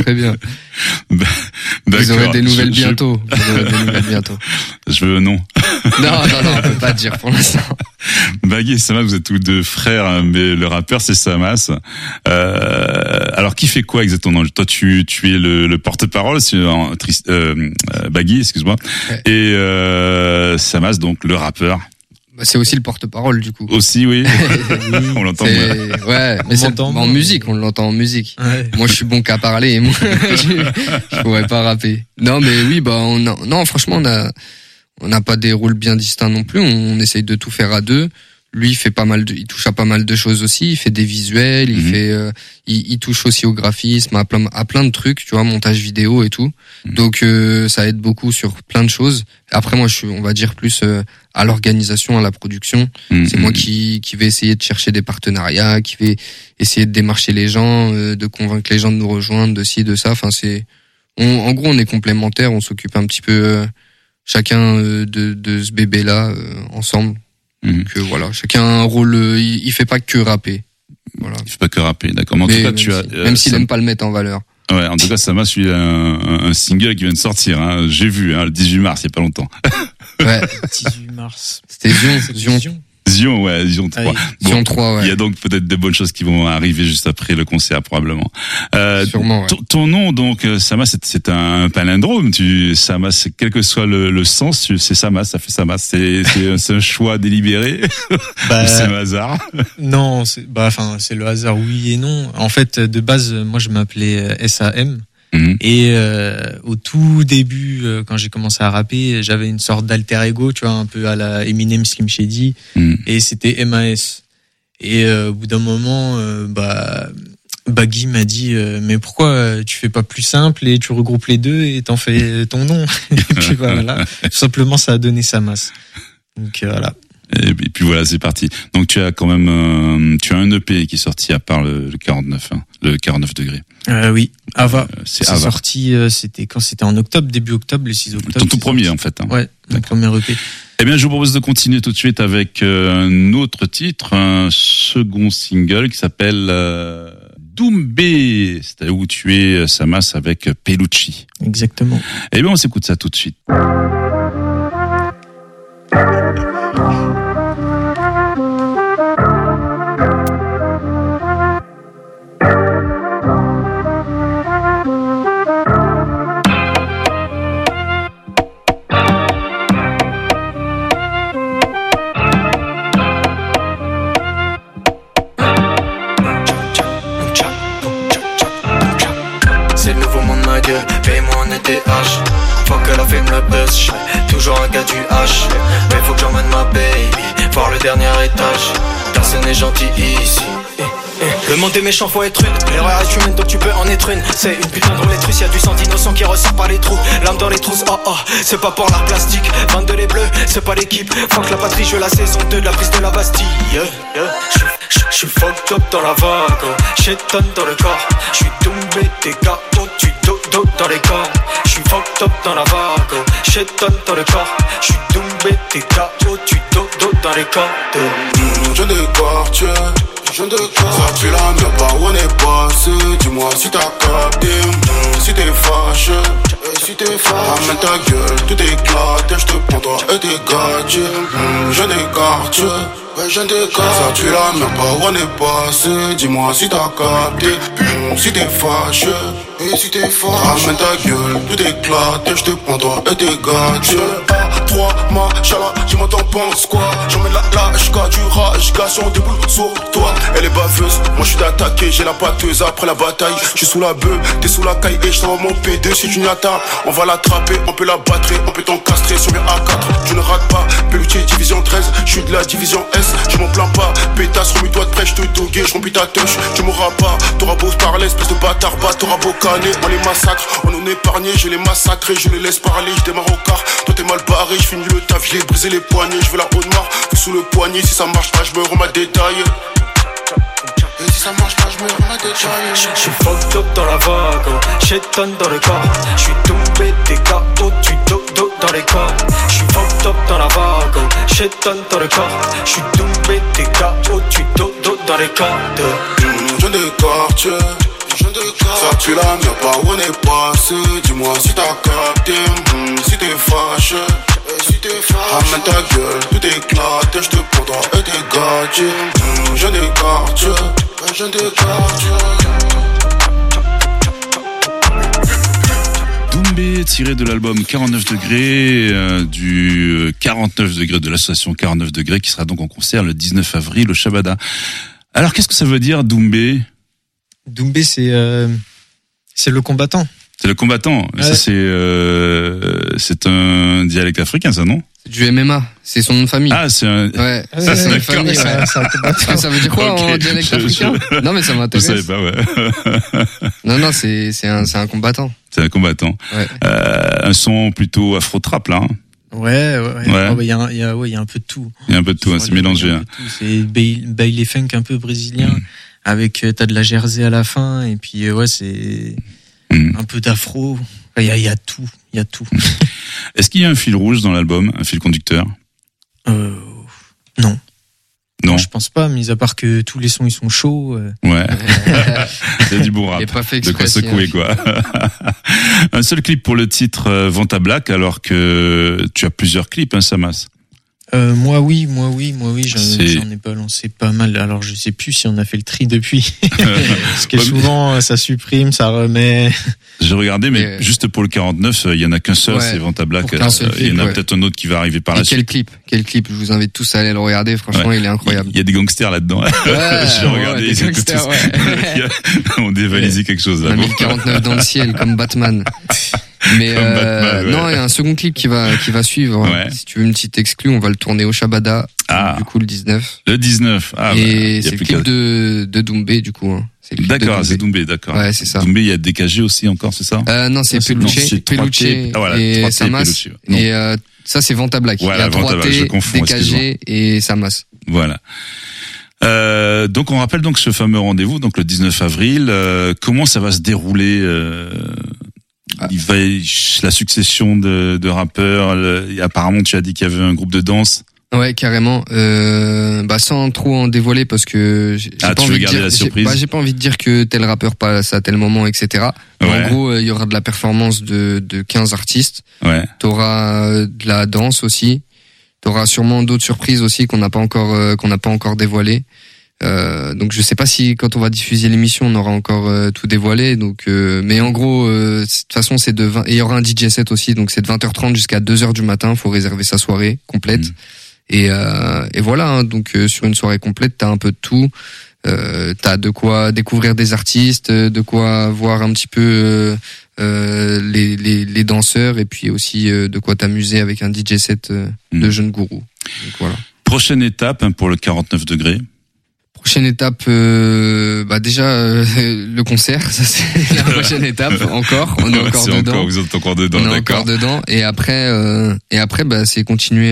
S9: Vous aurez des nouvelles bientôt.
S2: Je veux non.
S9: Non, on peut pas dire pour l'instant.
S2: Baggy et Samas, vous êtes tous deux frères, mais le rappeur c'est Samas. Alors qui fait quoi exactement? Toi tu es le porte-parole, Baggy, excuse-moi, ouais. Et Samas donc le rappeur.
S9: C'est aussi le porte-parole du coup.
S2: Aussi, oui. On l'entend.
S9: Ouais, mais en musique, on l'entend en musique. Ouais. Moi, je suis bon qu'à parler. Et moi, je pourrais pas rapper. Non, mais oui, non, franchement, on n'a pas des rôles bien distincts non plus. On essaye de tout faire à deux. Lui, il touche à pas mal de choses aussi. Il fait des visuels, il touche aussi au graphisme, à plein de trucs, tu vois, montage vidéo et tout. Donc, ça aide beaucoup sur plein de choses. Après, moi, on va dire plus à l'organisation, à la production. C'est moi qui vais essayer de chercher des partenariats, qui vais essayer de démarcher les gens, de convaincre les gens de nous rejoindre, de ci, de ça. Enfin, en gros, on est complémentaires. On s'occupe un petit peu chacun de ce bébé-là ensemble. Donc voilà, chacun a un rôle. Il fait pas que rapper. Voilà.
S2: Il fait pas que rapper, d'accord. Mais en tout cas,
S9: même s'il aime pas le mettre en valeur.
S2: Ouais, en tout cas, Samas, il y a un single qui vient de sortir. Hein. J'ai vu, le 18 mars, il y a pas longtemps.
S10: Ouais. 18 mars.
S9: C'était Zion.
S2: Zion 3.
S9: Ah oui.
S2: Bon,
S9: Zion 3, ouais.
S2: Il y a donc peut-être de bonnes choses qui vont arriver juste après le concert, probablement.
S9: Sûrement, ouais.
S2: Ton nom, donc, Samas, c'est un palindrome. Samas, quel que soit le sens, c'est Samas, ça fait Samas. C'est un choix délibéré. C'est un hasard.
S10: Non, c'est le hasard, oui et non. En fait, de base, moi, je m'appelais SAM. Et au tout début, quand j'ai commencé à rapper, j'avais une sorte d'alter ego, tu vois, un peu à la Eminem, Slim Shady, et c'était MAS. Et au bout d'un moment, Baggy m'a dit mais pourquoi tu fais pas plus simple et tu regroupes les deux et t'en fais ton nom. Et puis voilà, tout simplement ça a donné sa masse. Donc voilà.
S2: Et puis voilà, c'est parti. Donc tu as quand même tu as un EP qui est sorti à part le 49, hein, le 49 degrés.
S10: Oui, Ava.
S2: C'est
S10: Ava. Sorti, c'était quand c'était en octobre, début octobre, le 6 octobre.
S2: Ton tout premier en fait. Hein.
S10: Ouais, mon premier EP.
S2: Eh bien, je vous propose de continuer tout de suite avec un autre titre, un second single qui s'appelle Doumbé. C'est où tu es Samas avec Pelucci.
S10: Exactement.
S2: Eh bien, on s'écoute ça tout de suite.
S11: C'est le nouveau monde ma gueule, paye-moi en ETH. Faut que la film le buzz, j'serai toujours un gars du H. Mais faut que j'emmène ma baby voir le dernier étage. Personne n'est gentil ici. Le monde est méchant, faut être une. L'erreur est humaine, donc tu peux en être une. C'est une putain de roulette russe, y'a du sang d'innocent qui ressort par les trous. L'âme dans les trousses, oh oh, c'est pas pour l'art plastique. 22 les bleus, c'est pas l'équipe. Fuck la patrie, je la saison 2 de la prise de la Bastille. J'suis fucked up dans la vague, oh. Shaitan dans le corps. J'suis tombé, t'es KO, tu dodo dans les corps. J'suis fucked up dans la vague, oh. Shaitan dans le corps. J'suis tombé, t'es KO, tu dodo dans les corps.
S12: Je décore, je décore. Ça pue la merde, par où on est passé. Dis-moi si t'as capté, si t'es fâché. Si t'es fâché, ramène ta gueule, tout éclate. Je te prends toi et tes gadgets. Je décarte, ouais, je décarte. Ça pue la merde, par où on est passé. Dis-moi si t'as capté, si t'es fâché. Et si t'es fâché, ramène ta gueule, tout éclate. Je te prends toi et tes gadgets. A3, machallah, dis-moi t'en penses quoi. J'emmène la HK, du rage, gars, on déboule sur toi. Elle est baveuse, moi je suis d'attaquer, j'ai la batteuse après la bataille. Je suis sous la bœuf, t'es sous la caille et je t'envoie mon P2. Si tu n'y atteins, on va l'attraper, on peut la battre, on peut t'encastrer sur mes A4. Tu ne rates pas, Pelucci division 13, je suis de la division S, je m'en plains pas. Pétasse, remue-toi de près, je te doguais, je remplis ta touche. Tu m'auras pas, t'auras beau se parler, espèce de bâtard, bah t'auras beau canner. On les massacre, on en est épargné, je les massacré, je les laisse parler, je démarre au quart. Toi t'es mal barré, je finis le taf, j'ai brisé les poignets, je veux la haute marre, sous le poignet, si ça marche pas, je me remets à détailler. Et si ça marche pas, je me remets à détailler.
S11: J'suis fucked up dans la vague, oh. Shaitan dans le corps. J'suis tombé, t'es KO, tu dodo dans les corps. J'suis fucked up dans la vague, oh. Shaitan dans le corps. J'suis tombé, t'es KO, tu dodo dans les corps.
S12: Je décarte, je décarte. Ça pue la merde, par où on est passé. Dis-moi si t'as capté, si t'es fâché. Si t'es fâché, ramène ta gueule, tout éclate. Je te prends toi et tes gadgets. Je décarte, je décarte.
S2: Doumbé, tiré de l'album 49 degrés, du 49 degrés de l'association 49 degrés, qui sera donc en concert le 19 avril au Shabada. Alors, qu'est-ce que ça veut dire, Doumbé?
S10: Doumbé, c'est le combattant.
S2: C'est le combattant. Ouais. Ça, c'est un dialecte africain, ça, non?
S9: C'est du MMA. C'est son nom de famille.
S2: Ah, c'est un...
S9: Ouais. C'est son nom de famille, ouais. Ça veut dire quoi, okay, en dialecte africain? Non, mais ça m'intéresse.
S2: Je savais pas, ouais.
S9: Non, c'est un combattant.
S2: C'est un combattant. Ouais. Un son plutôt afro-trap, là, hein.
S10: Ouais. Il y a un peu de tout.
S2: Il y a un peu de tout, hein, c'est mélangé. Hein.
S10: C'est baile funk un peu brésilien, avec t'as de la jersey à la fin, et puis ouais, c'est un peu d'afro. Il y a tout.
S2: Est-ce qu'il y a un fil rouge dans l'album, un fil conducteur?
S10: Non. Non, je pense pas, mis à part que tous les sons ils sont chauds.
S2: Ouais. C'est du bon rap. De quoi secouer, quoi. Un seul clip pour le titre Vanta Black, alors que tu as plusieurs clips, hein, Samas.
S10: Moi oui, j'en ai balancé pas mal. Alors je sais plus si on a fait le tri depuis, parce que souvent ça supprime, ça remet.
S2: J'ai regardé, mais juste pour le 49, il y en a qu'un seul, c'est Vanta Black. Il y en a peut-être un autre qui va arriver par la suite.
S9: Quel clip? Je vous invite tous à aller le regarder. Franchement, il est incroyable.
S2: Il y a des gangsters là-dedans. J'ai regardé, ils étaient tous. On dévalisait quelque chose là.
S9: On a mis le 49 dans le ciel comme Batman. Mais
S2: Batman, ouais.
S9: non, il y a un second clip qui va suivre.
S2: Ouais.
S9: Si tu veux une petite exclue, on va le tourner au Shabada. Du coup, le 19.
S2: Le 19.
S9: Et c'est le clip de Doumbé, du coup. Hein.
S2: D'accord, c'est Doumbé, d'accord.
S9: Ouais, c'est ça.
S2: Doumbé, il y a DKG aussi encore, c'est ça?
S9: Non, c'est Peluche et Samas. Et ça, c'est Vanta Black.
S2: Voilà,
S9: il y a 3T, DKG et Samas.
S2: Voilà. Donc on rappelle donc ce fameux rendez-vous, donc le 19 avril. Comment ça va se dérouler? Il va la succession de rappeurs. Apparemment, tu as dit qu'il y avait un groupe de danse.
S9: Ouais, carrément. Sans trop en dévoiler parce que j'ai pas envie de dire
S2: la surprise.
S9: J'ai pas envie de dire que tel rappeur passe à tel moment, etc. Ouais. En gros, il y aura de la performance de 15 artistes.
S2: Ouais.
S9: T'auras de la danse aussi. T'auras sûrement d'autres surprises aussi qu'on n'a pas encore dévoilées. Donc je sais pas si quand on va diffuser l'émission on aura encore tout dévoilé. Donc mais en gros de toute façon c'est de 20 et il y aura un DJ set aussi, donc c'est de 20h30 jusqu'à 2h du matin, faut réserver sa soirée complète. Et voilà, hein, donc sur une soirée complète, t'as un peu de tout. T'as de quoi découvrir des artistes, de quoi voir un petit peu les danseurs, et puis aussi de quoi t'amuser avec un DJ set de jeunes gourous. Donc voilà.
S2: Prochaine étape pour le 49 degrés.
S9: Prochaine étape, déjà le concert, ça c'est la prochaine étape. Encore, on est encore dedans.
S2: Vous êtes encore dedans.
S9: On est encore dedans. Et après, c'est continuer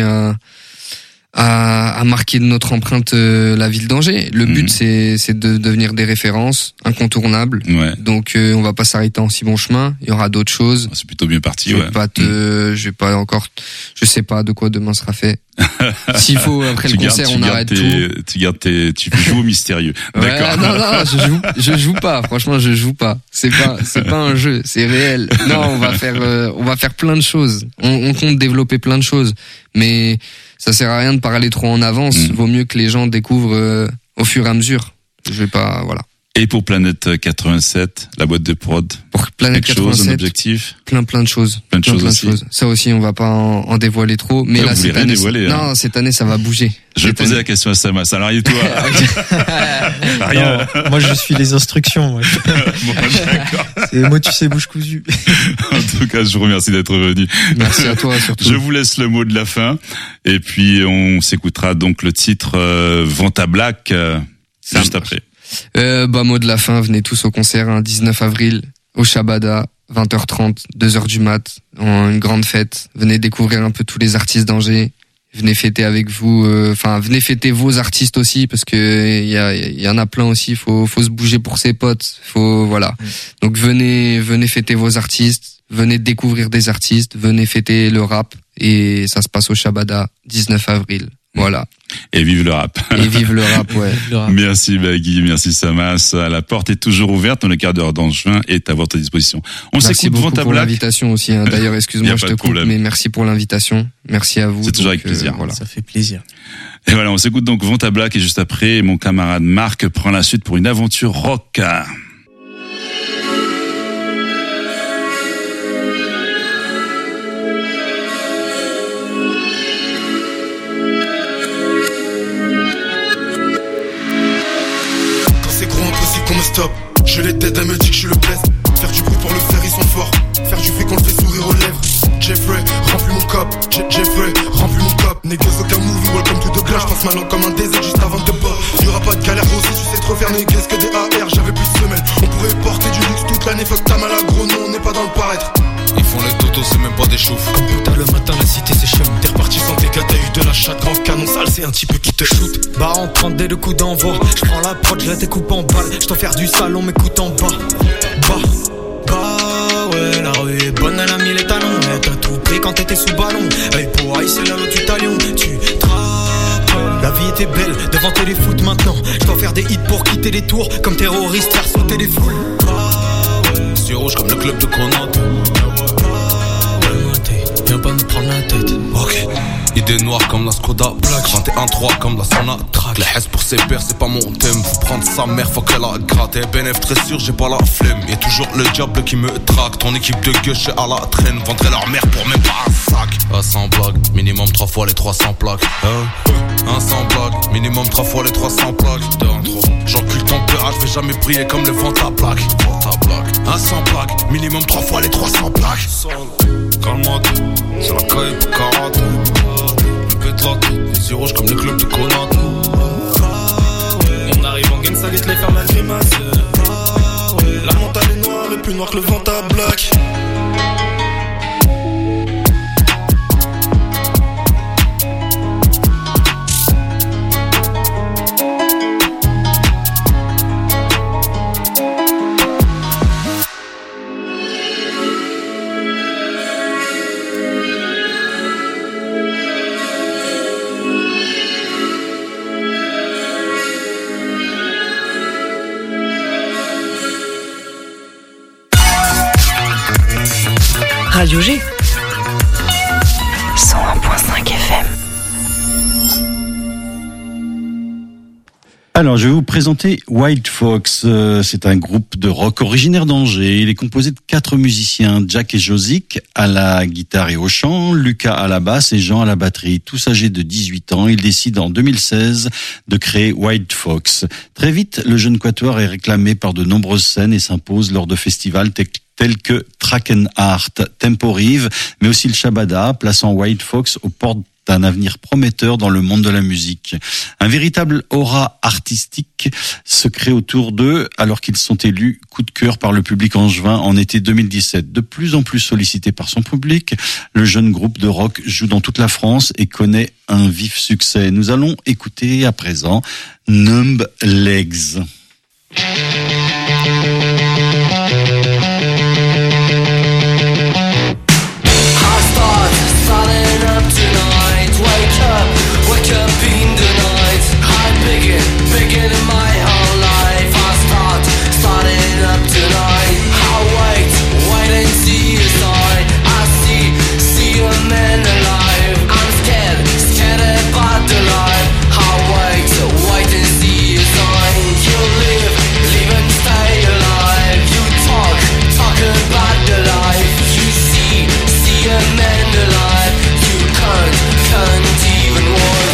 S9: à marquer de notre empreinte la ville d'Angers. Le but c'est de devenir des références incontournables.
S2: Ouais.
S9: Donc on va pas s'arrêter en si bon chemin. Il y aura d'autres choses.
S2: C'est plutôt bien parti.
S9: Je sais pas de quoi demain sera fait. S'il faut après le concert on arrête tout.
S2: Tu joues au mystérieux. D'accord.
S9: Non, je joue pas. Franchement, je joue pas. C'est pas un jeu, c'est réel. Non, on va faire plein de choses. On compte développer plein de choses, mais ça sert à rien de parler trop en avance. Vaut mieux que les gens découvrent au fur et à mesure. Je vais pas, voilà.
S2: Et pour Planète 87, la boîte de prod.
S9: Pour Planète 87,
S2: un objectif.
S9: Plein de choses. Plein de choses. Ça aussi, on va pas en dévoiler trop. Mais là, cette année, cette année, ça va bouger.
S2: Je vais poser la question à Samas. Alors, et toi?
S10: Rien. Non, moi, je suis les instructions. Moi, moi tu sais, bouche cousue.
S2: En tout cas, je vous remercie d'être venu.
S9: Merci à toi, surtout.
S2: Je vous laisse le mot de la fin. Et puis, on s'écoutera donc le titre Vanta Black juste après.
S9: Mot de la fin, venez tous au concert, 19 avril, au Shabada, 20h30, 2h du mat, une grande fête. Venez découvrir un peu tous les artistes d'Angers. Venez fêter avec vous, venez fêter vos artistes aussi, parce que il y en a plein aussi, faut se bouger pour ses potes, voilà. Donc venez fêter vos artistes, venez découvrir des artistes, venez fêter le rap, et ça se passe au Shabada, 19 avril. Voilà.
S2: Et vive le rap.
S9: Et vive le rap, ouais.
S2: Merci Bagui, merci Samas. La porte est toujours ouverte, le quart d'heure d'Angevin est à votre disposition.
S9: Merci beaucoup pour l'invitation aussi. D'ailleurs, excuse-moi, je te coupe, mais merci pour l'invitation. Merci à vous.
S2: C'est toujours avec plaisir.
S10: Voilà. Ça fait plaisir.
S2: Et voilà, on s'écoute donc Vanta Black, et juste après, mon camarade Marc prend la suite pour une aventure rock.
S12: Stop. Je les tête, elle me dit que je suis le best. Faire du bruit pour le faire, ils sont forts. Faire du fric, on le fait sourire aux lèvres. Jeffrey, remplis mon cop. Jeffrey, remplis mon cop. Négueuse aucun movie, welcome to the glace. J'passe ma langue comme un désert juste avant de bord. Y'aura pas de galère aussi, tu sais trop faire négueuse que des AR. J'avais plus de semelles. On pourrait porter du luxe toute l'année. Fuck ta mal à gros, non, on n'est pas dans le paraître.
S13: Ils font les totos, c'est même pas des choufs.
S12: Comme plus tard le matin, la cité c'est chum. T'es reparti sans tes gars, t'as eu de la chatte. Grand canon sale, c'est un type qui te shoot.
S14: Bah on prend dès le coup d'envoi. J'prends la prod, je la découpe en balles. J't'en faire du salon, m'écoute en bas. Ouais, la rue est bonne, elle a mis les talons. Elle t'a tout pris quand t'étais sous ballon. Hey, pour haï, c'est la loi du talion. Tu trappes. La vie était belle, devant téléfoot maintenant. J'dois faire des hits pour quitter les tours. Comme terroriste, faire sauter les foules.
S13: C'est rouge comme le club de Grenade.
S14: Viens pas me prendre la tête.
S13: Ok. Idée noire comme la Skoda Black. 21-3 comme la Sonatrach. Les hess pour ses pères c'est pas mon thème. Faut prendre sa mère, faut qu'elle a gratté. BNF très sûr, j'ai pas la flemme. Y'a toujours le diable qui me traque. Ton équipe de gueuche à la traîne. Vendrait leur mère pour même pas un sac. Sans blague, minimum 3 fois les 300 plaques. Un sans blague, minimum 3 fois les 300 plaques. 2 en trop, j'encule ton peur, je vais jamais briller comme le vent à blague. Un sans blague, minimum 3 fois les 300 plaques. Calme-moi, c'est la caille pour karaté. Je pète la tête, les yeux rouges comme le club de Konaté.
S7: On arrive en game, ça laisse les faire la grimace. La montagne est noire et plus noire que le vent à black.
S15: Radio G 101.5 FM.
S5: Alors, je vais vous présenter White Fox. C'est un groupe de rock originaire d'Angers. Il est composé de 4 musiciens, Jack et Josic à la guitare et au chant, Lucas à la basse et Jean à la batterie. Tous âgés de 18 ans, ils décident en 2016 de créer White Fox. Très vite, le jeune quatuor est réclamé par de nombreuses scènes et s'impose lors de festivals tels que Trakenhart, Temporive, mais aussi le Shabada, plaçant White Fox aux portes d'un avenir prometteur dans le monde de la musique. Un véritable aura artistique se crée autour d'eux alors qu'ils sont élus coup de cœur par le public angevin en été 2017. De plus en plus sollicité par son public, le jeune groupe de rock joue dans toute la France et connaît un vif succès. Nous allons écouter à présent Numb Legs.
S6: Begin in my whole life, I starting up tonight. I wait and see a sign. I see a man alive. I'm scared about the life. I wait and see a sign. You live and stay alive. You talk about the life. You see a man alive. You can't even walk.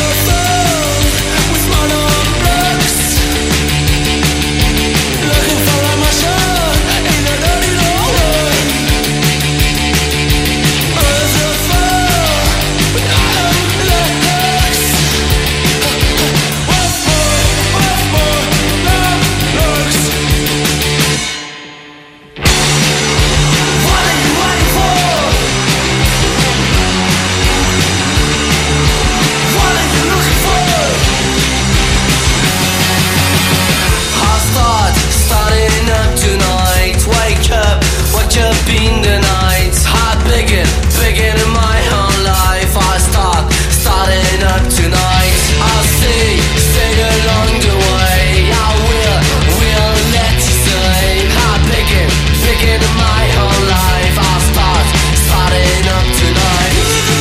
S6: In the night, hot begin in my whole life. I starting up tonight. I'll sing along the way. I will let you say. Hot begin in my whole life. I starting up tonight.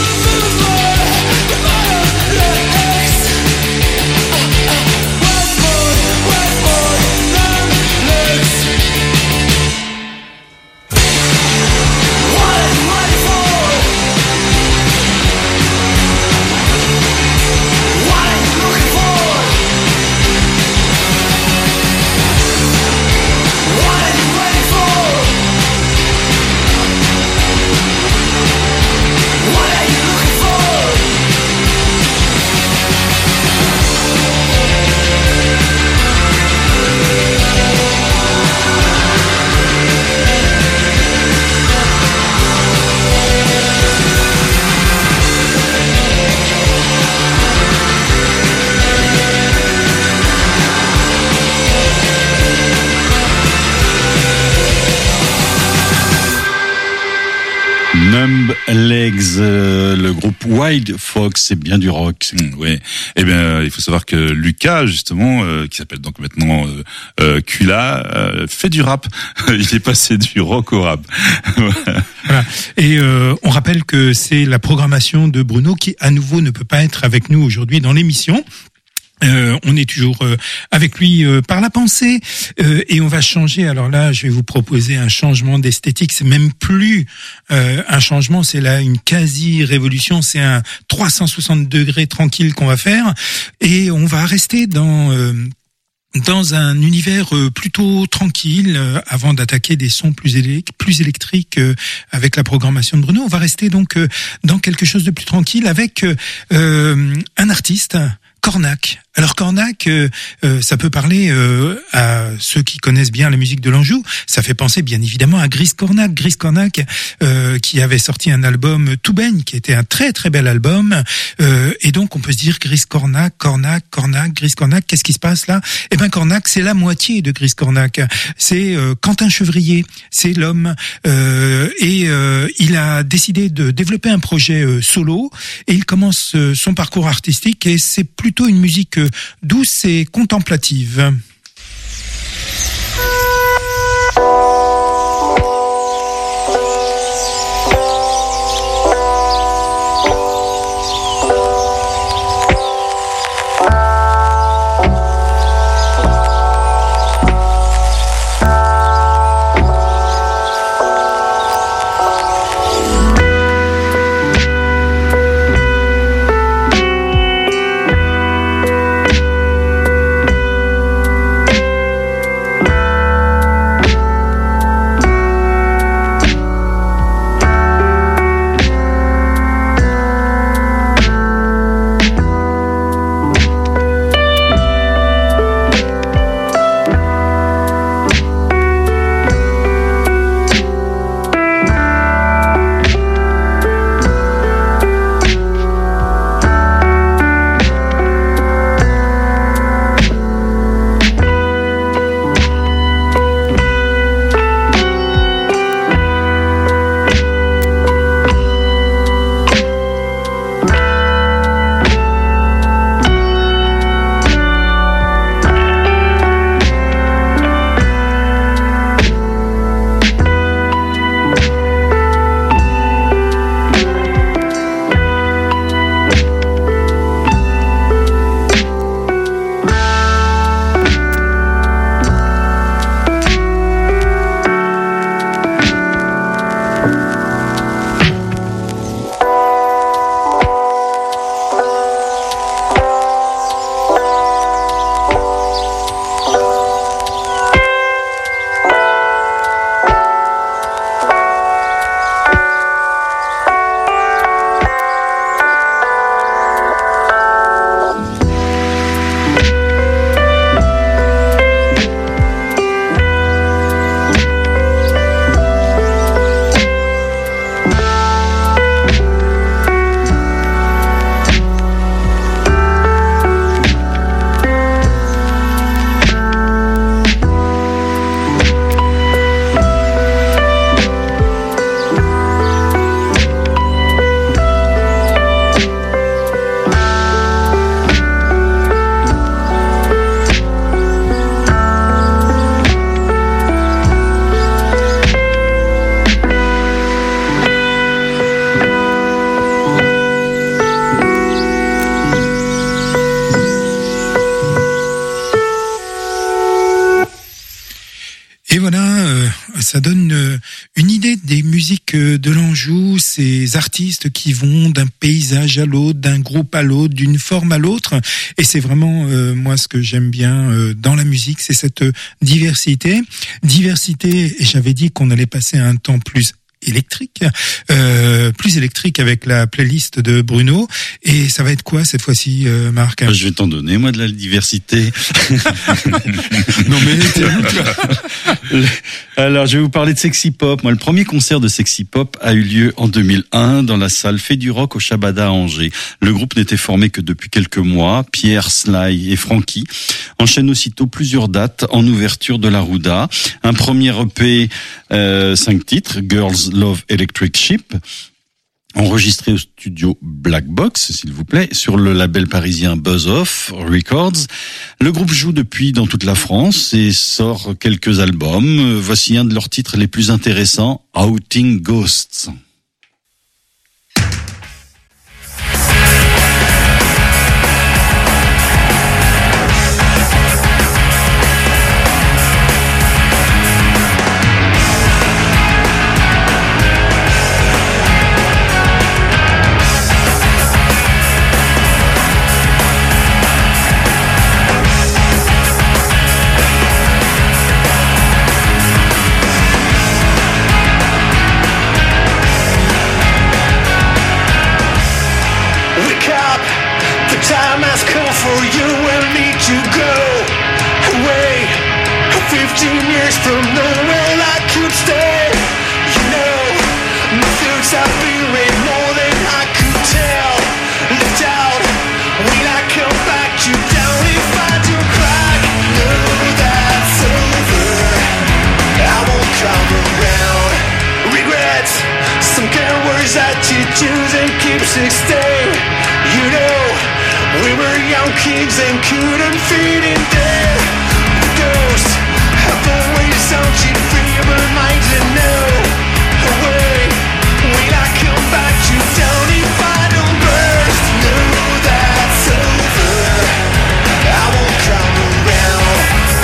S5: Numb Legs, le groupe White Fox, c'est bien du rock.
S2: Oui. Eh bien, il faut savoir que Lucas, justement, qui s'appelle donc maintenant Kula, fait du rap. Il est passé du rock au rap.
S4: Voilà. Et on rappelle que c'est la programmation de Bruno qui, à nouveau, ne peut pas être avec nous aujourd'hui dans l'émission. On est toujours avec lui par la pensée et on va changer. Alors là, je vais vous proposer un changement d'esthétique. C'est même plus un changement, c'est là une quasi-révolution. C'est un 360 degrés tranquille qu'on va faire et on va rester dans un univers plutôt tranquille avant d'attaquer des sons plus électriques avec la programmation de Bruno. On va rester donc dans quelque chose de plus tranquille avec un artiste, Cornac. Alors Cornac, ça peut parler à ceux qui connaissent bien la musique de l'Anjou. Ça fait penser bien évidemment à Gris Cornac. Gris Cornac qui avait sorti un album Tout baigne, qui était un très très bel album. Et donc on peut se dire Gris Cornac, Gris Cornac. Qu'est-ce qui se passe là ? Eh ben Cornac, c'est la moitié de Gris Cornac. C'est Quentin Chevrier, c'est l'homme. Et il a décidé de développer un projet solo. Et il commence son parcours artistique. Et c'est plutôt une musique douce et contemplative. Ça donne une idée des musiques de l'Anjou, ces artistes qui vont d'un paysage à l'autre, d'un groupe à l'autre, d'une forme à l'autre. Et c'est vraiment, moi, ce que j'aime bien dans la musique, c'est cette diversité. Diversité, et j'avais dit qu'on allait passer un temps plus électrique avec la playlist de Bruno. Et ça va être quoi cette fois-ci, Marc ?
S5: Je vais t'en donner, moi, de la diversité.
S4: Non mais t'es où, toi ?
S5: Alors, je vais vous parler de Sexy Pop. Moi, le premier concert de Sexy Pop a eu lieu en 2001 dans la salle Fait du Rock au Shabada à Angers. Le groupe n'était formé que depuis quelques mois. Pierre, Sly et Francky enchaînent aussitôt plusieurs dates en ouverture de la Rouda. Un premier EP, 5 titres, Girls Love Electric Sheep, enregistré au studio Black Box, s'il vous plaît, sur le label parisien Buzz Off Records. Le groupe joue depuis dans toute la France et sort quelques albums. Voici un de leurs titres les plus intéressants, Outing Ghosts.
S6: kings and couldn't feed in death. The ghosts have always searching for your minds and know away. Will I come back to town if I don't burst? No, that's over. I won't come around.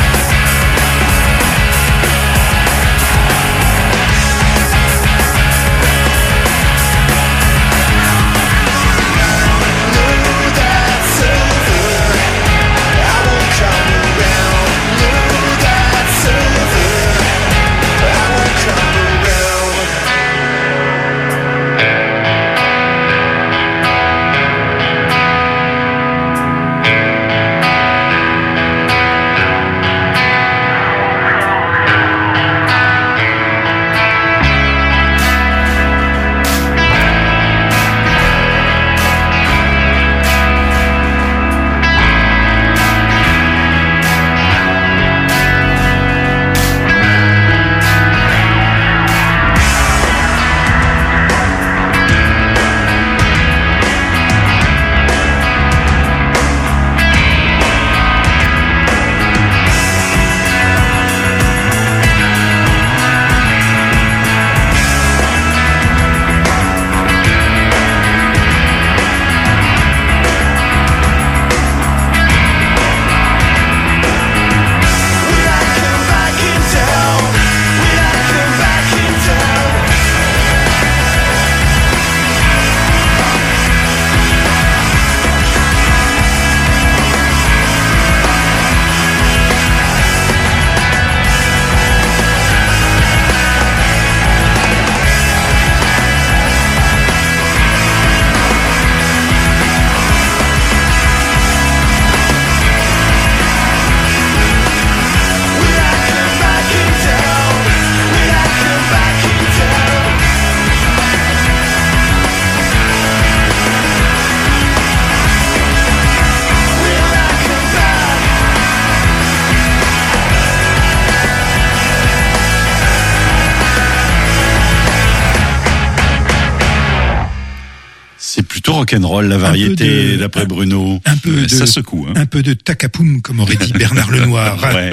S5: Rock'n'roll, la variété, d'après Bruno.
S2: Ça secoue. Hein.
S4: Un peu de takapoum, comme aurait dit Bernard Lenoir.
S5: Ouais.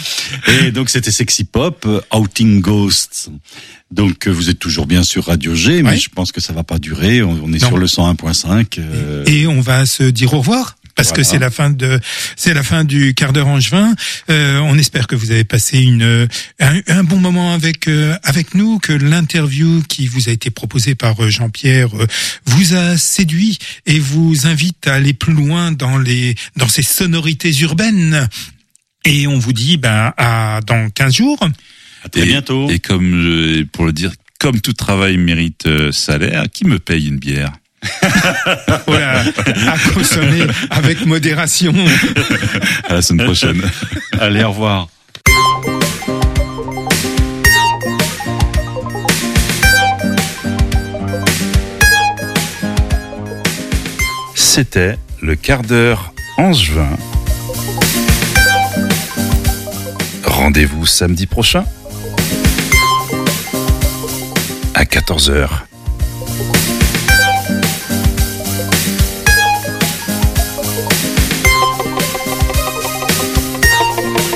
S5: Et donc, c'était Sexy Pop, Outing Ghosts. Donc, vous êtes toujours bien sur Radio G, mais je pense que ça va pas durer. On est sur le 101.5.
S4: Et on va se dire au revoir. Parce que c'est la fin du quart d'heure angevin. On espère que vous avez passé un bon moment avec nous, que l'interview qui vous a été proposée par Jean-Pierre vous a séduit et vous invite à aller plus loin dans ces sonorités urbaines. Et on vous dit dans 15 jours.
S5: À très bientôt.
S2: Et pour le dire, comme tout travail mérite salaire, qui me paye une bière?
S4: Voilà, à consommer avec modération.
S2: À la semaine prochaine.
S5: Allez, au revoir.
S3: C'était le quart d'heure angevin. Rendez-vous samedi prochain à 14h.